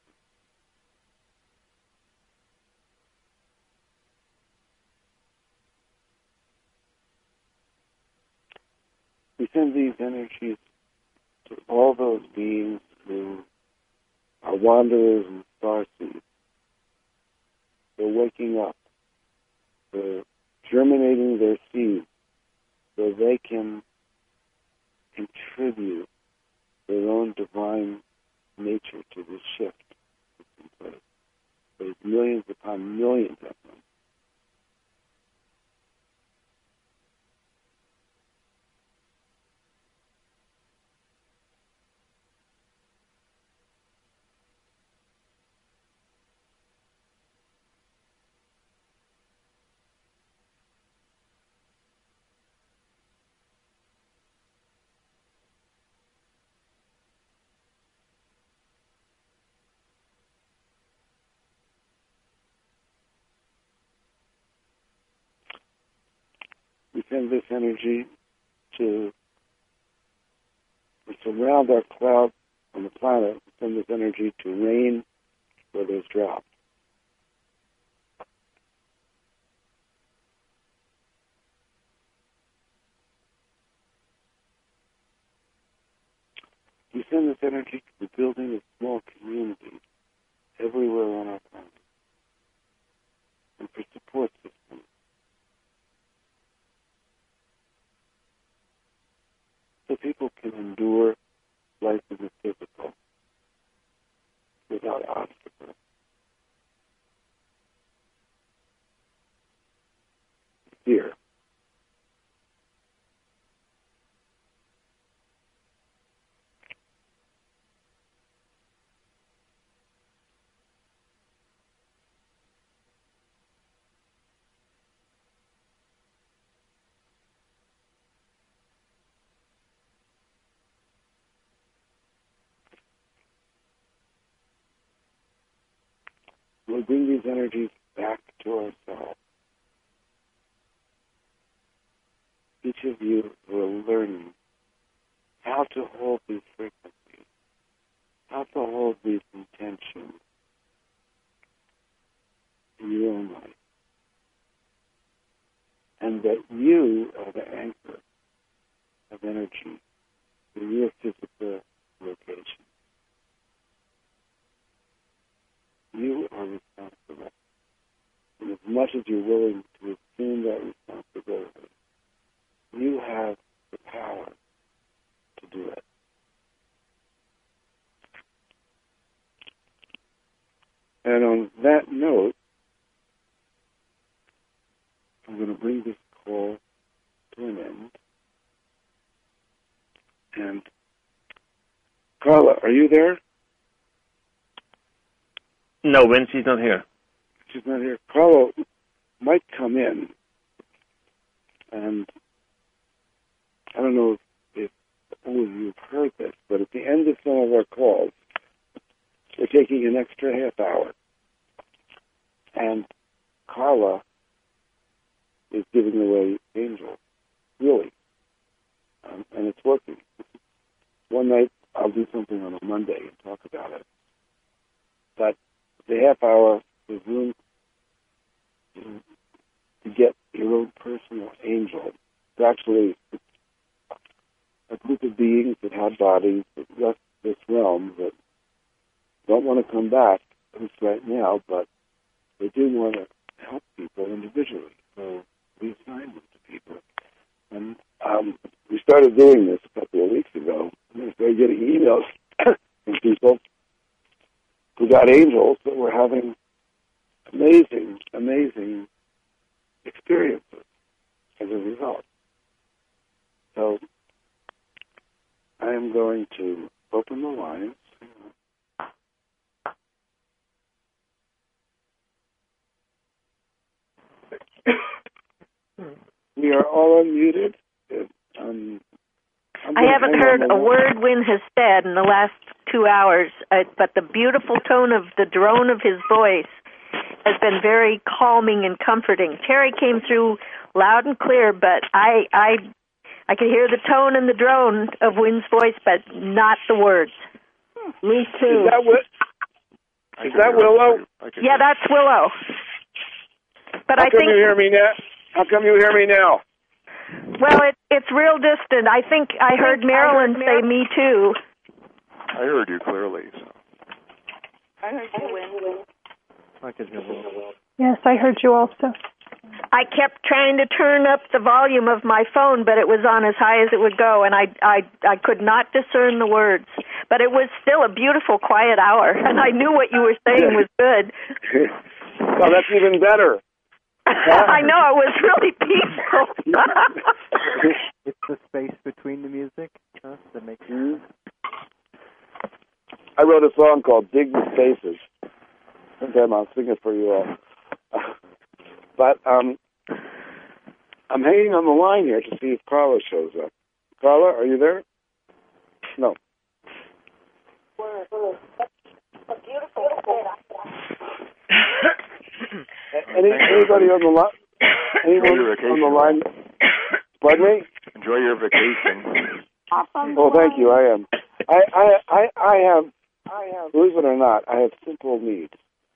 We send these energies to all those beings who are wanderers and starseeds. They're waking up. They're germinating their seeds so they can contribute their own divine nature to this shift that's in place. There's millions upon millions of them. send this energy to, we surround our clouds on the planet, we send this energy to rain where there's drought. We send this energy to the building of small communities everywhere on our planet, and for support systems. So people can endure life in the physical without obstacles. Fear. We'll bring these energies back to ourselves. Each of you will learn how to hold these frequencies, how to hold these intentions in your own life. And that you are the anchor of energy in your physical location. You are responsible. And as much as you're willing to assume that responsibility, you have the power to do it. And on that note, I'm going to bring this call to an end. And Carla, are you there? No, Vince, she's not here. She's not here. Carla might come in, and I don't know if, if all of you have heard this, but at the end of some of our calls, we're taking an extra half hour, and Carla is giving away angels, really, um, and it's working. One night I'll do something on a Monday and talk about it, but the half hour is room to get your own personal angel. It's actually a group of beings that have bodies that left this realm that don't want to come back, at least right now, but they do want to help people individually. So we assign them to people. And um, we started doing this a couple of weeks ago. And we started getting emails from people who got angels that were having amazing, amazing experiences as a result. So I am going to open the lines. We are all unmuted. Um, I haven't heard a word Win has said in the last two hours, uh, but the beautiful tone of the drone of his voice has been very calming and comforting. Terry came through loud and clear, but I I I could hear the tone and the drone of Win's voice, but not the words. Me too. Is that, Wi- is that Willow? Yeah, that's Willow. But How I come think you hear me now? How come you hear me now? well, it, it's real distant. I think I heard Marilyn say me too. I heard you clearly. So. I heard you, Win. I can hear you. Yes, I heard you also. I kept trying to turn up the volume of my phone, but it was on as high as it would go, and I, I, I could not discern the words. But it was still a beautiful, quiet hour, and I knew what you were saying was good. Well, that's even better. I know, it was really peaceful. It's the space between the music huh, that makes mm-hmm. I wrote a song called Dig the Spaces. Sometime I'll sing it for you all. But um, I'm hanging on the line here to see if Carla shows up. Carla, are you there? No. Any, anybody on the line? Anyone on the line? Pardon me? Enjoy your vacation. Oh, thank you. I am. I, I, I, I have. I have. Believe it or not, I have simple needs.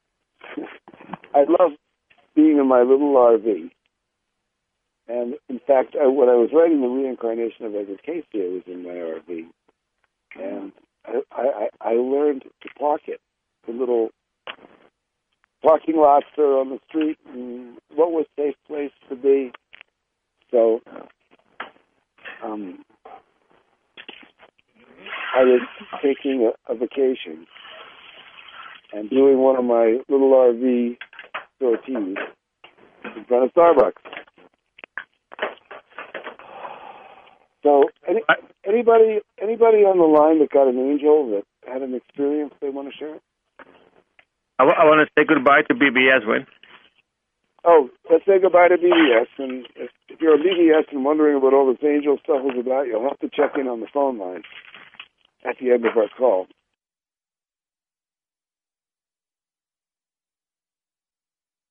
I love being in my little R V. And in fact, I, when I was writing the reincarnation of Edward Casey, I was in my R V, and I, I, I learned to park it. The little parking lots are on the street, and what was a safe place to be. So, um, I was taking a, a vacation and doing one of my little R V sorties in front of Starbucks. So, any, anybody, anybody on the line that got an angel that had an experience they want to share? I, w- I want to say goodbye to B B S, Win. Oh, let's say goodbye to B B S. And if, if you're a B B S and wondering what all this angel stuff was about, you'll have to check in on the phone line at the end of our call.